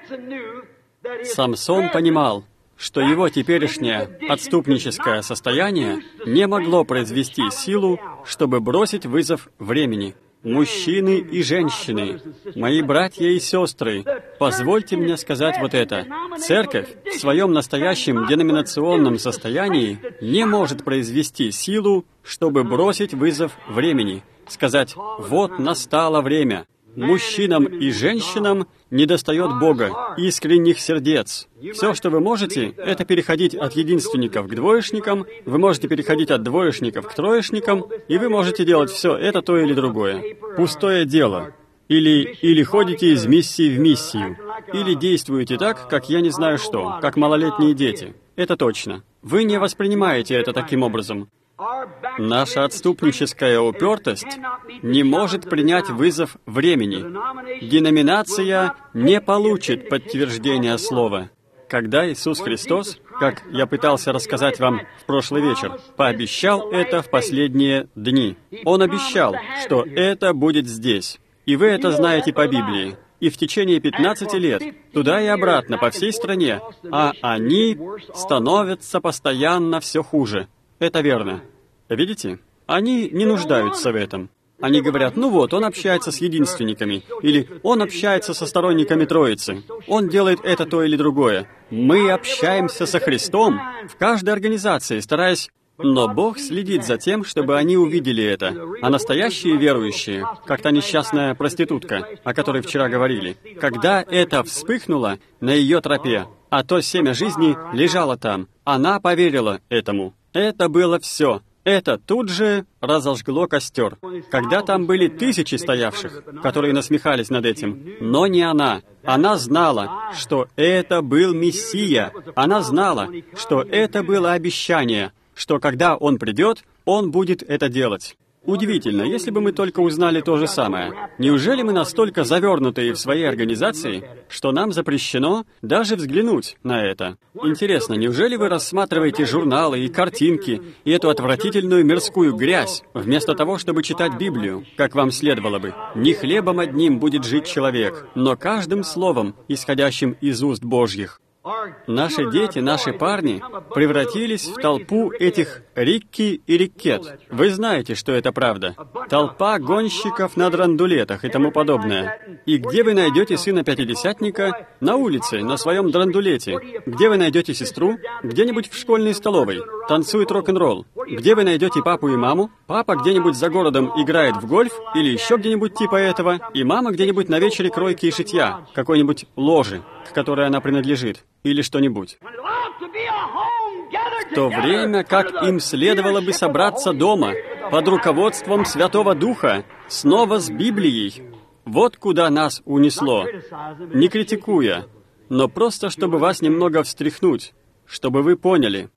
Самсон понимал, что его теперешнее отступническое состояние не могло произвести силу, чтобы бросить вызов времени. Мужчины и женщины, мои братья и сестры, позвольте мне сказать вот это. Церковь в своем настоящем деноминационном состоянии не может произвести силу, чтобы бросить вызов времени. Сказать, вот настало время. Мужчинам и женщинам недостает Бога, искренних сердец. Все, что вы можете, это переходить от единственников к двоечникам, вы можете переходить от двоечников к троечникам, и вы можете делать все это, то или другое. Пустое дело. Или, или ходите из миссии в миссию. Или действуете так, как я не знаю что, как малолетние дети. Это точно. Вы не воспринимаете это таким образом. Наша отступническая упертость не может принять вызов времени. Деноминация не получит подтверждения слова. Когда Иисус Христос, как я пытался рассказать вам в прошлый вечер, пообещал это в последние дни. Он обещал, что это будет здесь. И вы это знаете по Библии. И в течение пятнадцати лет, туда и обратно, по всей стране, а они становятся постоянно все хуже. Это верно. Видите? Они не нуждаются в этом. Они говорят, ну вот, он общается с единственниками, или он общается со сторонниками Троицы, он делает это, то или другое. Мы общаемся со Христом в каждой организации, стараясь... Но Бог следит за тем, чтобы они увидели это. А настоящие верующие, как та несчастная проститутка, о которой вчера говорили, когда это вспыхнуло на ее тропе, а то семя жизни лежало там, она поверила этому. Это было все. Это тут же разожгло костер. Когда там были тысячи стоявших, которые насмехались над этим, но не она. Она знала, что это был Мессия. Она знала, что это было обещание, что когда Он придет, Он будет это делать. Удивительно, если бы мы только узнали то же самое. Неужели мы настолько завернутые в своей организации, что нам запрещено даже взглянуть на это? Интересно, неужели вы рассматриваете журналы и картинки и эту отвратительную мирскую грязь, вместо того, чтобы читать Библию, как вам следовало бы? Не хлебом одним будет жить человек, но каждым словом, исходящим из уст Божьих. Наши дети, наши парни превратились в толпу этих Рикки и Риккет. Вы знаете, что это правда. Толпа гонщиков на драндулетах и тому подобное. И где вы найдете сына пятидесятника? На улице, на своем драндулете. Где вы найдете сестру? Где-нибудь в школьной столовой. Танцует рок-н-ролл. Где вы найдете папу и маму? Папа где-нибудь за городом играет в гольф или еще где-нибудь типа этого. И мама где-нибудь на вечере кройки и шитья, какой-нибудь ложи, к которой она принадлежит. Или что-нибудь. В то время как им следовало бы собраться дома, под руководством Святого Духа, снова с Библией. Вот куда нас унесло. Не критикуя, но просто чтобы вас немного встряхнуть, чтобы вы поняли.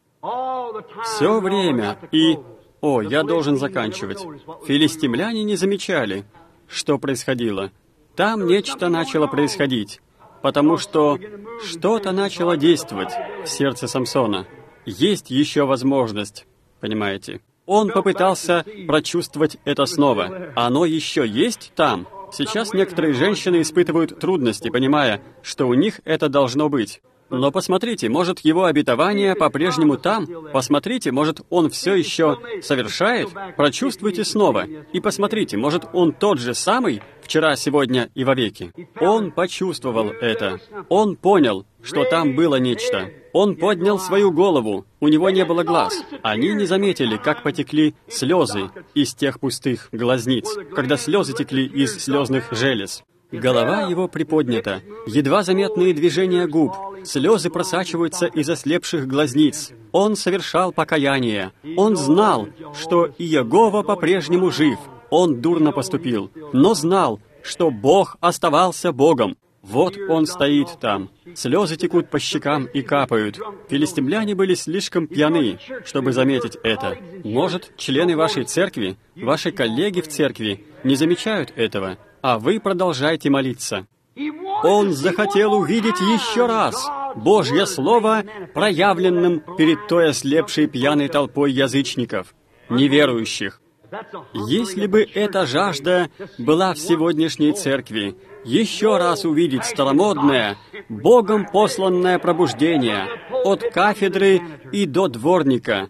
Все время и... О, я должен заканчивать. Филистимляне не замечали, что происходило. Там нечто начало происходить. Потому что что-то начало действовать в сердце Самсона. Есть еще возможность, понимаете? Он попытался прочувствовать это снова. Оно еще есть там. Сейчас некоторые женщины испытывают трудности, понимая, что у них это должно быть. Но посмотрите, может, его обетование по-прежнему там? Посмотрите, может, он все еще совершает? Прочувствуйте снова. И посмотрите, может, он тот же самый вчера, сегодня и вовеки. Он почувствовал это. Он понял, что там было нечто. Он поднял свою голову. У него не было глаз. Они не заметили, как потекли слезы из тех пустых глазниц, когда слезы текли из слезных желез. Голова его приподнята, едва заметные движения губ, слезы просачиваются из ослепших глазниц. Он совершал покаяние. Он знал, что Иегова по-прежнему жив. Он дурно поступил, но знал, что Бог оставался Богом. Вот он стоит там. Слезы текут по щекам и капают. Филистимляне были слишком пьяны, чтобы заметить это. Может, члены вашей церкви, ваши коллеги в церкви не замечают этого, а вы продолжаете молиться. Он захотел увидеть еще раз Божье Слово, проявленным перед той ослепшей пьяной толпой язычников, неверующих. Если бы эта жажда была в сегодняшней церкви, еще раз увидеть старомодное, Богом посланное пробуждение от кафедры и до дворника,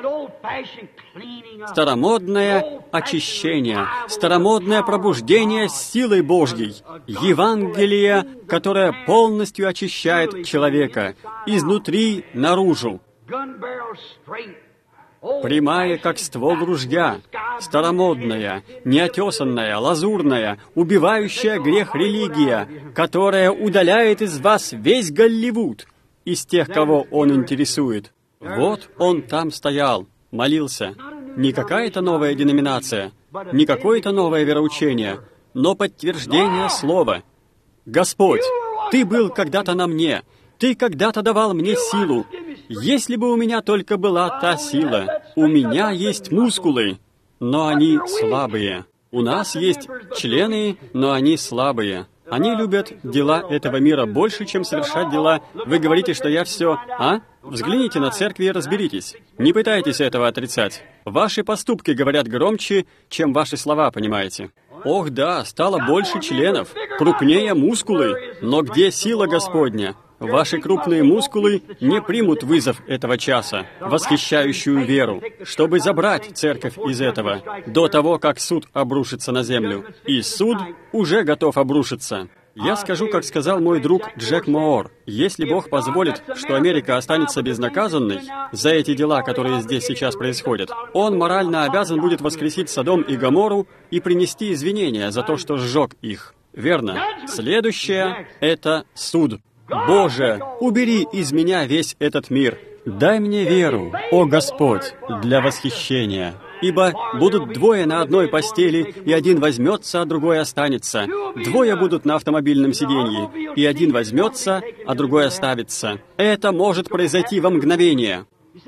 старомодное очищение, старомодное пробуждение с силой Божьей, Евангелие, которое полностью очищает человека изнутри наружу. прямая, как ствол ружья, старомодная, неотесанная, лазурная, убивающая грех религия, которая удаляет из вас весь Голливуд, из тех, кого он интересует. Вот он там стоял, молился. Не какая-то новая деноминация, не какое-то новое вероучение, но подтверждение слова. «Господь, Ты был когда-то на мне, Ты когда-то давал мне силу. Если бы у меня только была та сила, у меня есть мускулы, но они слабые. У нас есть члены, но они слабые. Они любят дела этого мира больше, чем совершать дела. Вы говорите, что я все... А? Взгляните на церкви и разберитесь. Не пытайтесь этого отрицать. Ваши поступки говорят громче, чем ваши слова, понимаете? Ох да, стало больше членов, крупнее мускулы. Но где сила Господня? Ваши крупные мускулы не примут вызов этого часа, восхищающую веру, чтобы забрать церковь из этого, до того, как суд обрушится на землю. И суд уже готов обрушиться. Я скажу, как сказал мой друг Джек Моор, если Бог позволит, что Америка останется безнаказанной за эти дела, которые здесь сейчас происходят, Он морально обязан будет воскресить Содом и Гоморру и принести извинения за то, что сжег их. Верно. Следующее — это суд. Боже, убери из меня весь этот мир. Дай мне веру, о Господь, для восхищения. Ибо будут двое на одной постели, и один возьмется, а другой останется. Двое будут на автомобильном сиденье, и один возьмется, а другой оставится. Это может произойти во мгновение.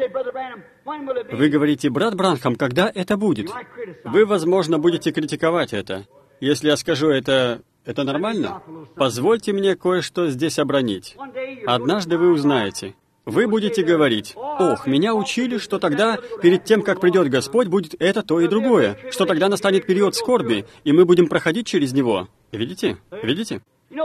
Вы говорите, брат Бранхам, когда это будет? Вы, возможно, будете критиковать это. Если я скажу это... Это нормально? Позвольте мне кое-что здесь обронить. Однажды вы узнаете. Вы будете говорить, «Ох, меня учили, что тогда, перед тем, как придет Господь, будет это, то и другое, что тогда настанет период скорби, и мы будем проходить через него». Видите? Видите?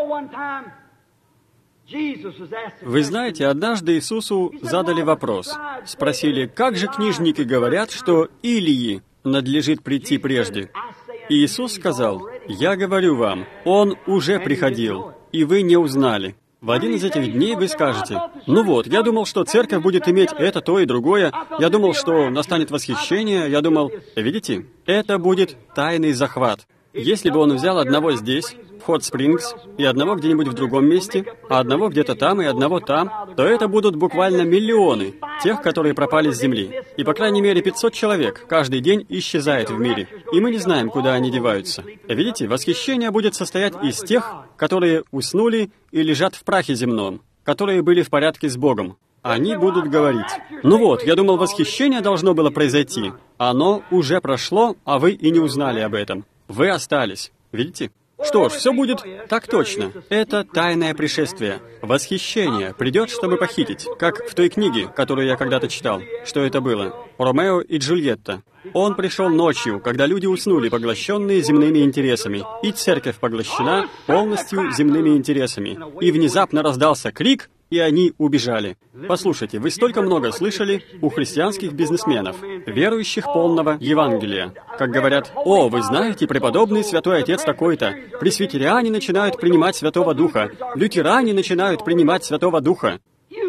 Вы знаете, однажды Иисусу задали вопрос. Спросили, как же книжники говорят, что Илии надлежит прийти прежде? И Иисус сказал, «Я говорю вам, Он уже приходил, и вы не узнали». В один из этих дней вы скажете, «Ну вот, я думал, что церковь будет иметь это, то и другое. Я думал, что настанет восхищение. Я думал...» Видите? Это будет тайный захват. Если бы он взял одного здесь, в Хот-Спрингс, и одного где-нибудь в другом месте, а одного где-то там и одного там, то это будут буквально миллионы тех, которые пропали с земли. И, по крайней мере, пятьсот человек каждый день исчезает в мире. И мы не знаем, куда они деваются. Видите, восхищение будет состоять из тех, которые уснули и лежат в прахе земном, которые были в порядке с Богом. Они будут говорить, «Ну вот, я думал, восхищение должно было произойти. Оно уже прошло, а вы и не узнали об этом. Вы остались». Видите? Что ж, все будет так точно. Это тайное пришествие. Восхищение придет, чтобы похитить. Как в той книге, которую я когда-то читал. Что это было? Ромео и Джульетта. Он пришел ночью, когда люди уснули, поглощенные земными интересами. И церковь поглощена полностью земными интересами. И внезапно раздался крик, и они убежали. Послушайте, вы столько много слышали у христианских бизнесменов, верующих полного Евангелия. Как говорят, «О, вы знаете, преподобный святой отец такой-то, пресвитериане начинают принимать Святого Духа, лютеране начинают принимать Святого Духа».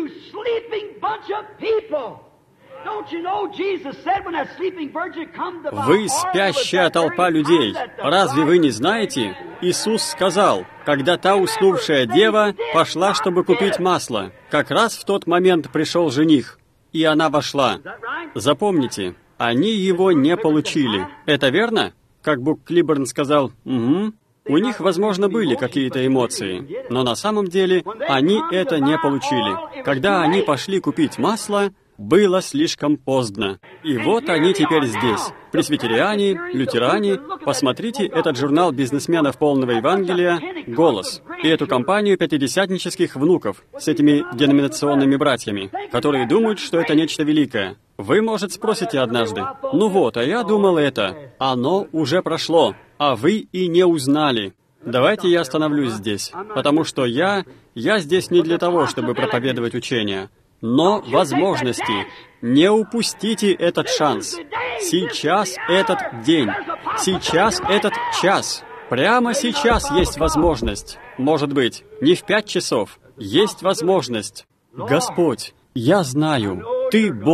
Вы спящая толпа людей. Разве вы не знаете? Иисус сказал, когда та уснувшая дева пошла, чтобы купить масло, как раз в тот момент пришел жених, и она вошла. Запомните, они его не получили. Это верно? Как Бук Клиборн сказал, «Угу». У них, возможно, были какие-то эмоции, но на самом деле они это не получили. Когда они пошли купить масло, было слишком поздно. И вот они теперь здесь. Пресвитериане, лютеране. Посмотрите этот журнал бизнесменов полного Евангелия «Голос» и эту компанию пятидесятнических внуков с этими деноминационными братьями, которые думают, что это нечто великое. Вы, может, спросите однажды, «Ну вот, а я думал это. Оно уже прошло, а вы и не узнали». Давайте я остановлюсь здесь, потому что я... Я здесь не для того, чтобы проповедовать учение. Но возможности. Не упустите этот шанс. Сейчас этот день. Сейчас этот час. Прямо сейчас есть возможность. Может быть, не в пять часов. Есть возможность. Господь, я знаю, Ты Бог.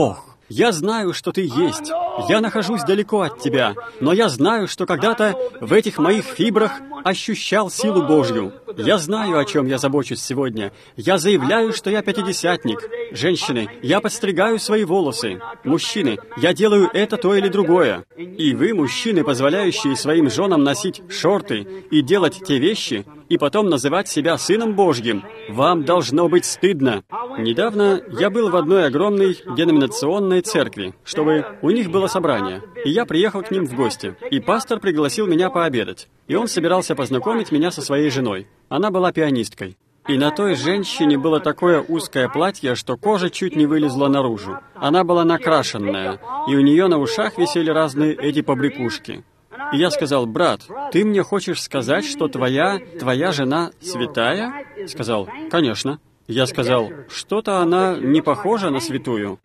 Я знаю, что Ты есть. Я нахожусь далеко от Тебя, но я знаю, что когда-то в этих моих фибрах ощущал силу Божью. Я знаю, о чем я забочусь сегодня. Я заявляю, что я пятидесятник. Женщины, я подстригаю свои волосы. Мужчины, я делаю это, то или другое. И вы, мужчины, позволяющие своим женам носить шорты и делать те вещи, и потом называть себя Сыном Божьим, вам должно быть стыдно. Недавно я был в одной огромной деноминационной церкви, чтобы у них было собрание, и я приехал к ним в гости, и пастор пригласил меня пообедать, и он собирался познакомить меня со своей женой. Она была пианисткой. И на той женщине было такое узкое платье, что кожа чуть не вылезла наружу. Она была накрашенная, и у нее на ушах висели разные эти побрякушки. И я сказал: «Брат, ты мне хочешь сказать, что твоя, твоя жена святая?» Сказал: «Конечно». Я сказал: «Что-то она не похожа на святую».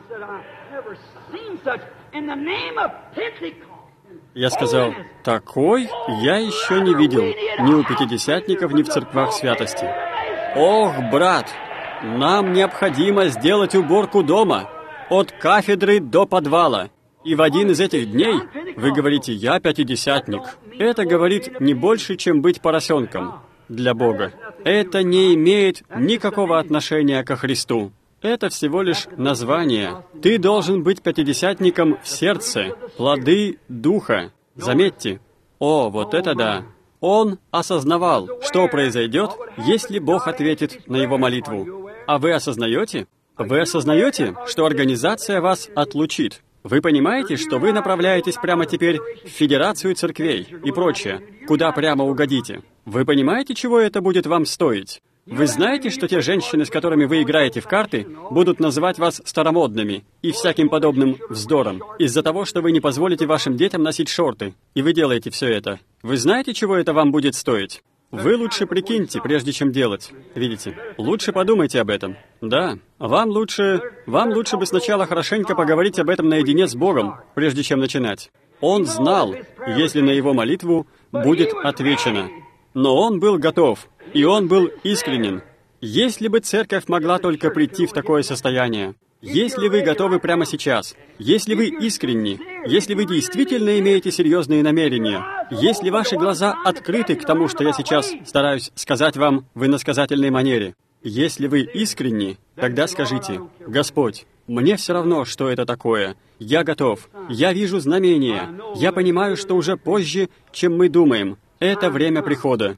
Я сказал: «Такой я еще не видел ни у пятидесятников, ни в церквах святости». «Ох, брат, нам необходимо сделать уборку дома, от кафедры до подвала. И в один из этих дней вы говорите: я пятидесятник». Это говорит не больше, чем быть поросенком для Бога. Это не имеет никакого отношения ко Христу. Это всего лишь название. Ты должен быть пятидесятником в сердце, плоды Духа. Заметьте. О, вот это да. Он осознавал, что произойдет, если Бог ответит на его молитву. А вы осознаете? Вы осознаете, что организация вас отлучит? Вы понимаете, что вы направляетесь прямо теперь в Федерацию церквей и прочее, куда прямо угодите? Вы понимаете, чего это будет вам стоить? Вы знаете, что те женщины, с которыми вы играете в карты, будут называть вас старомодными и всяким подобным вздором, из-за того, что вы не позволите вашим детям носить шорты, и вы делаете все это. Вы знаете, чего это вам будет стоить? Вы лучше прикиньте, прежде чем делать. Видите? Лучше подумайте об этом. Да, вам лучше... Вам лучше бы сначала хорошенько поговорить об этом наедине с Богом, прежде чем начинать. Он знал, если на его молитву будет отвечено. Но он был готов, и он был искренен. Если бы церковь могла только прийти в такое состояние, если вы готовы прямо сейчас, если вы искренни, если вы действительно имеете серьезные намерения, если ваши глаза открыты к тому, что я сейчас стараюсь сказать вам в иносказательной манере, если вы искренни, тогда скажите: «Господь, мне все равно, что это такое. Я готов. Я вижу знамения. Я понимаю, что уже позже, чем мы думаем. Это время прихода».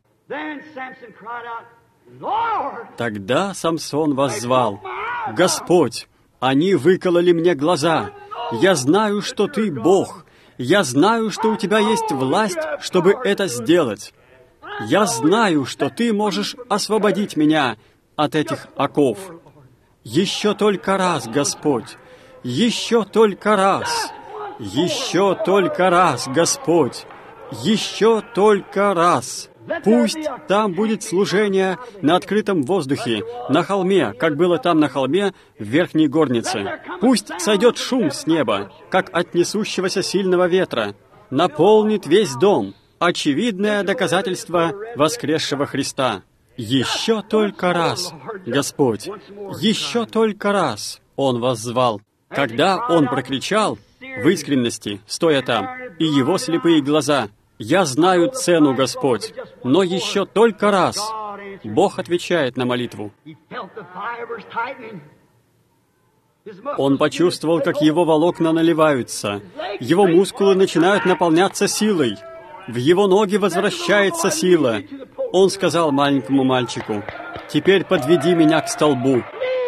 Тогда Самсон воззвал: «Господь, они выкололи мне глаза. Я знаю, что Ты Бог. Я знаю, что у Тебя есть власть, чтобы это сделать. Я знаю, что Ты можешь освободить меня от этих оков. Еще только раз, Господь, еще только раз, еще только раз, Господь, еще только раз. Пусть там будет служение на открытом воздухе, на холме, как было там на холме в верхней горнице. Пусть сойдет шум с неба, как от несущегося сильного ветра, наполнит весь дом. Очевидное доказательство воскресшего Христа. Еще только раз, Господь, еще только раз Он воззвал. Когда Он прокричал в искренности, стоя там, и Его слепые глаза: «Я знаю цену, Господь, но еще только раз», Бог отвечает на молитву. Он почувствовал, как его волокна наливаются, его мускулы начинают наполняться силой, в его ноги возвращается сила. Он сказал маленькому мальчику: «Теперь подведи меня к столбу».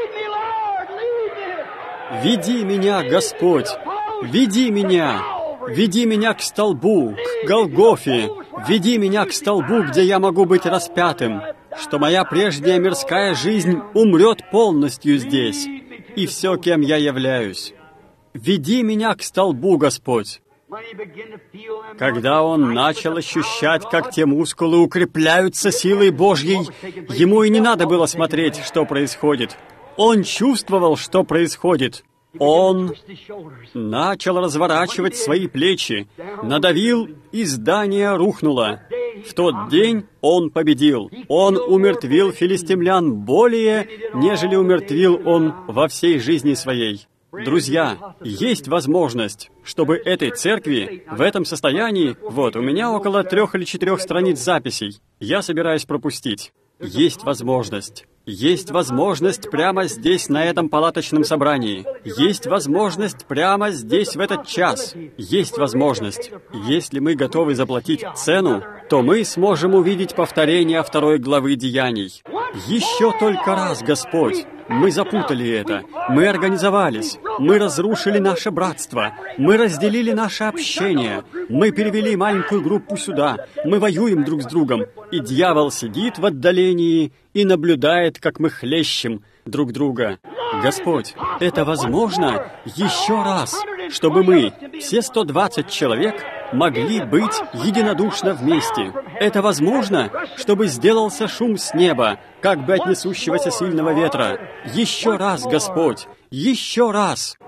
«Веди меня, Господь, веди меня, веди меня к столбу, к Голгофе, веди меня к столбу, где я могу быть распятым, что моя прежняя мирская жизнь умрет полностью здесь, и все, кем я являюсь. Веди меня к столбу, Господь». Когда он начал ощущать, как те мускулы укрепляются силой Божьей, ему и не надо было смотреть, что происходит. Он чувствовал, что происходит. Он начал разворачивать свои плечи, надавил, и здание рухнуло. В тот день он победил. Он умертвил филистимлян более, нежели умертвил он во всей жизни своей. Друзья, есть возможность, чтобы этой церкви в этом состоянии, вот, у меня около трех или четырех страниц записей, я собираюсь пропустить. Есть возможность. Есть возможность прямо здесь, на этом палаточном собрании. Есть возможность прямо здесь, в этот час. Есть возможность. Если мы готовы заплатить цену, то мы сможем увидеть повторение второй главы Деяний. Еще только раз, Господь, мы запутали это. Мы организовались. Мы разрушили наше братство. Мы разделили наше общение. Мы перевели маленькую группу сюда. Мы воюем друг с другом. И дьявол сидит в отдалении и наблюдает, как мы хлещем друг друга. Господь, это возможно еще раз, чтобы мы, все сто двадцать человек, могли быть единодушно вместе. Это возможно, чтобы сделался шум с неба, как бы от несущегося сильного ветра. Еще раз, Господь, еще раз.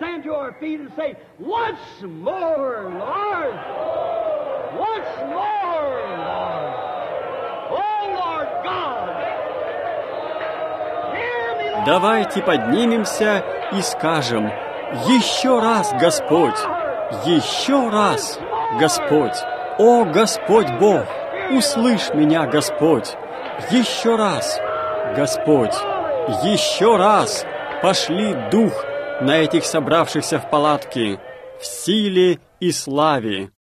Давайте поднимемся и скажем: еще раз, Господь, еще раз, Господь, о Господь Бог, услышь меня, Господь, еще раз, Господь, еще раз пошли Дух на этих собравшихся в палатке в силе и славе.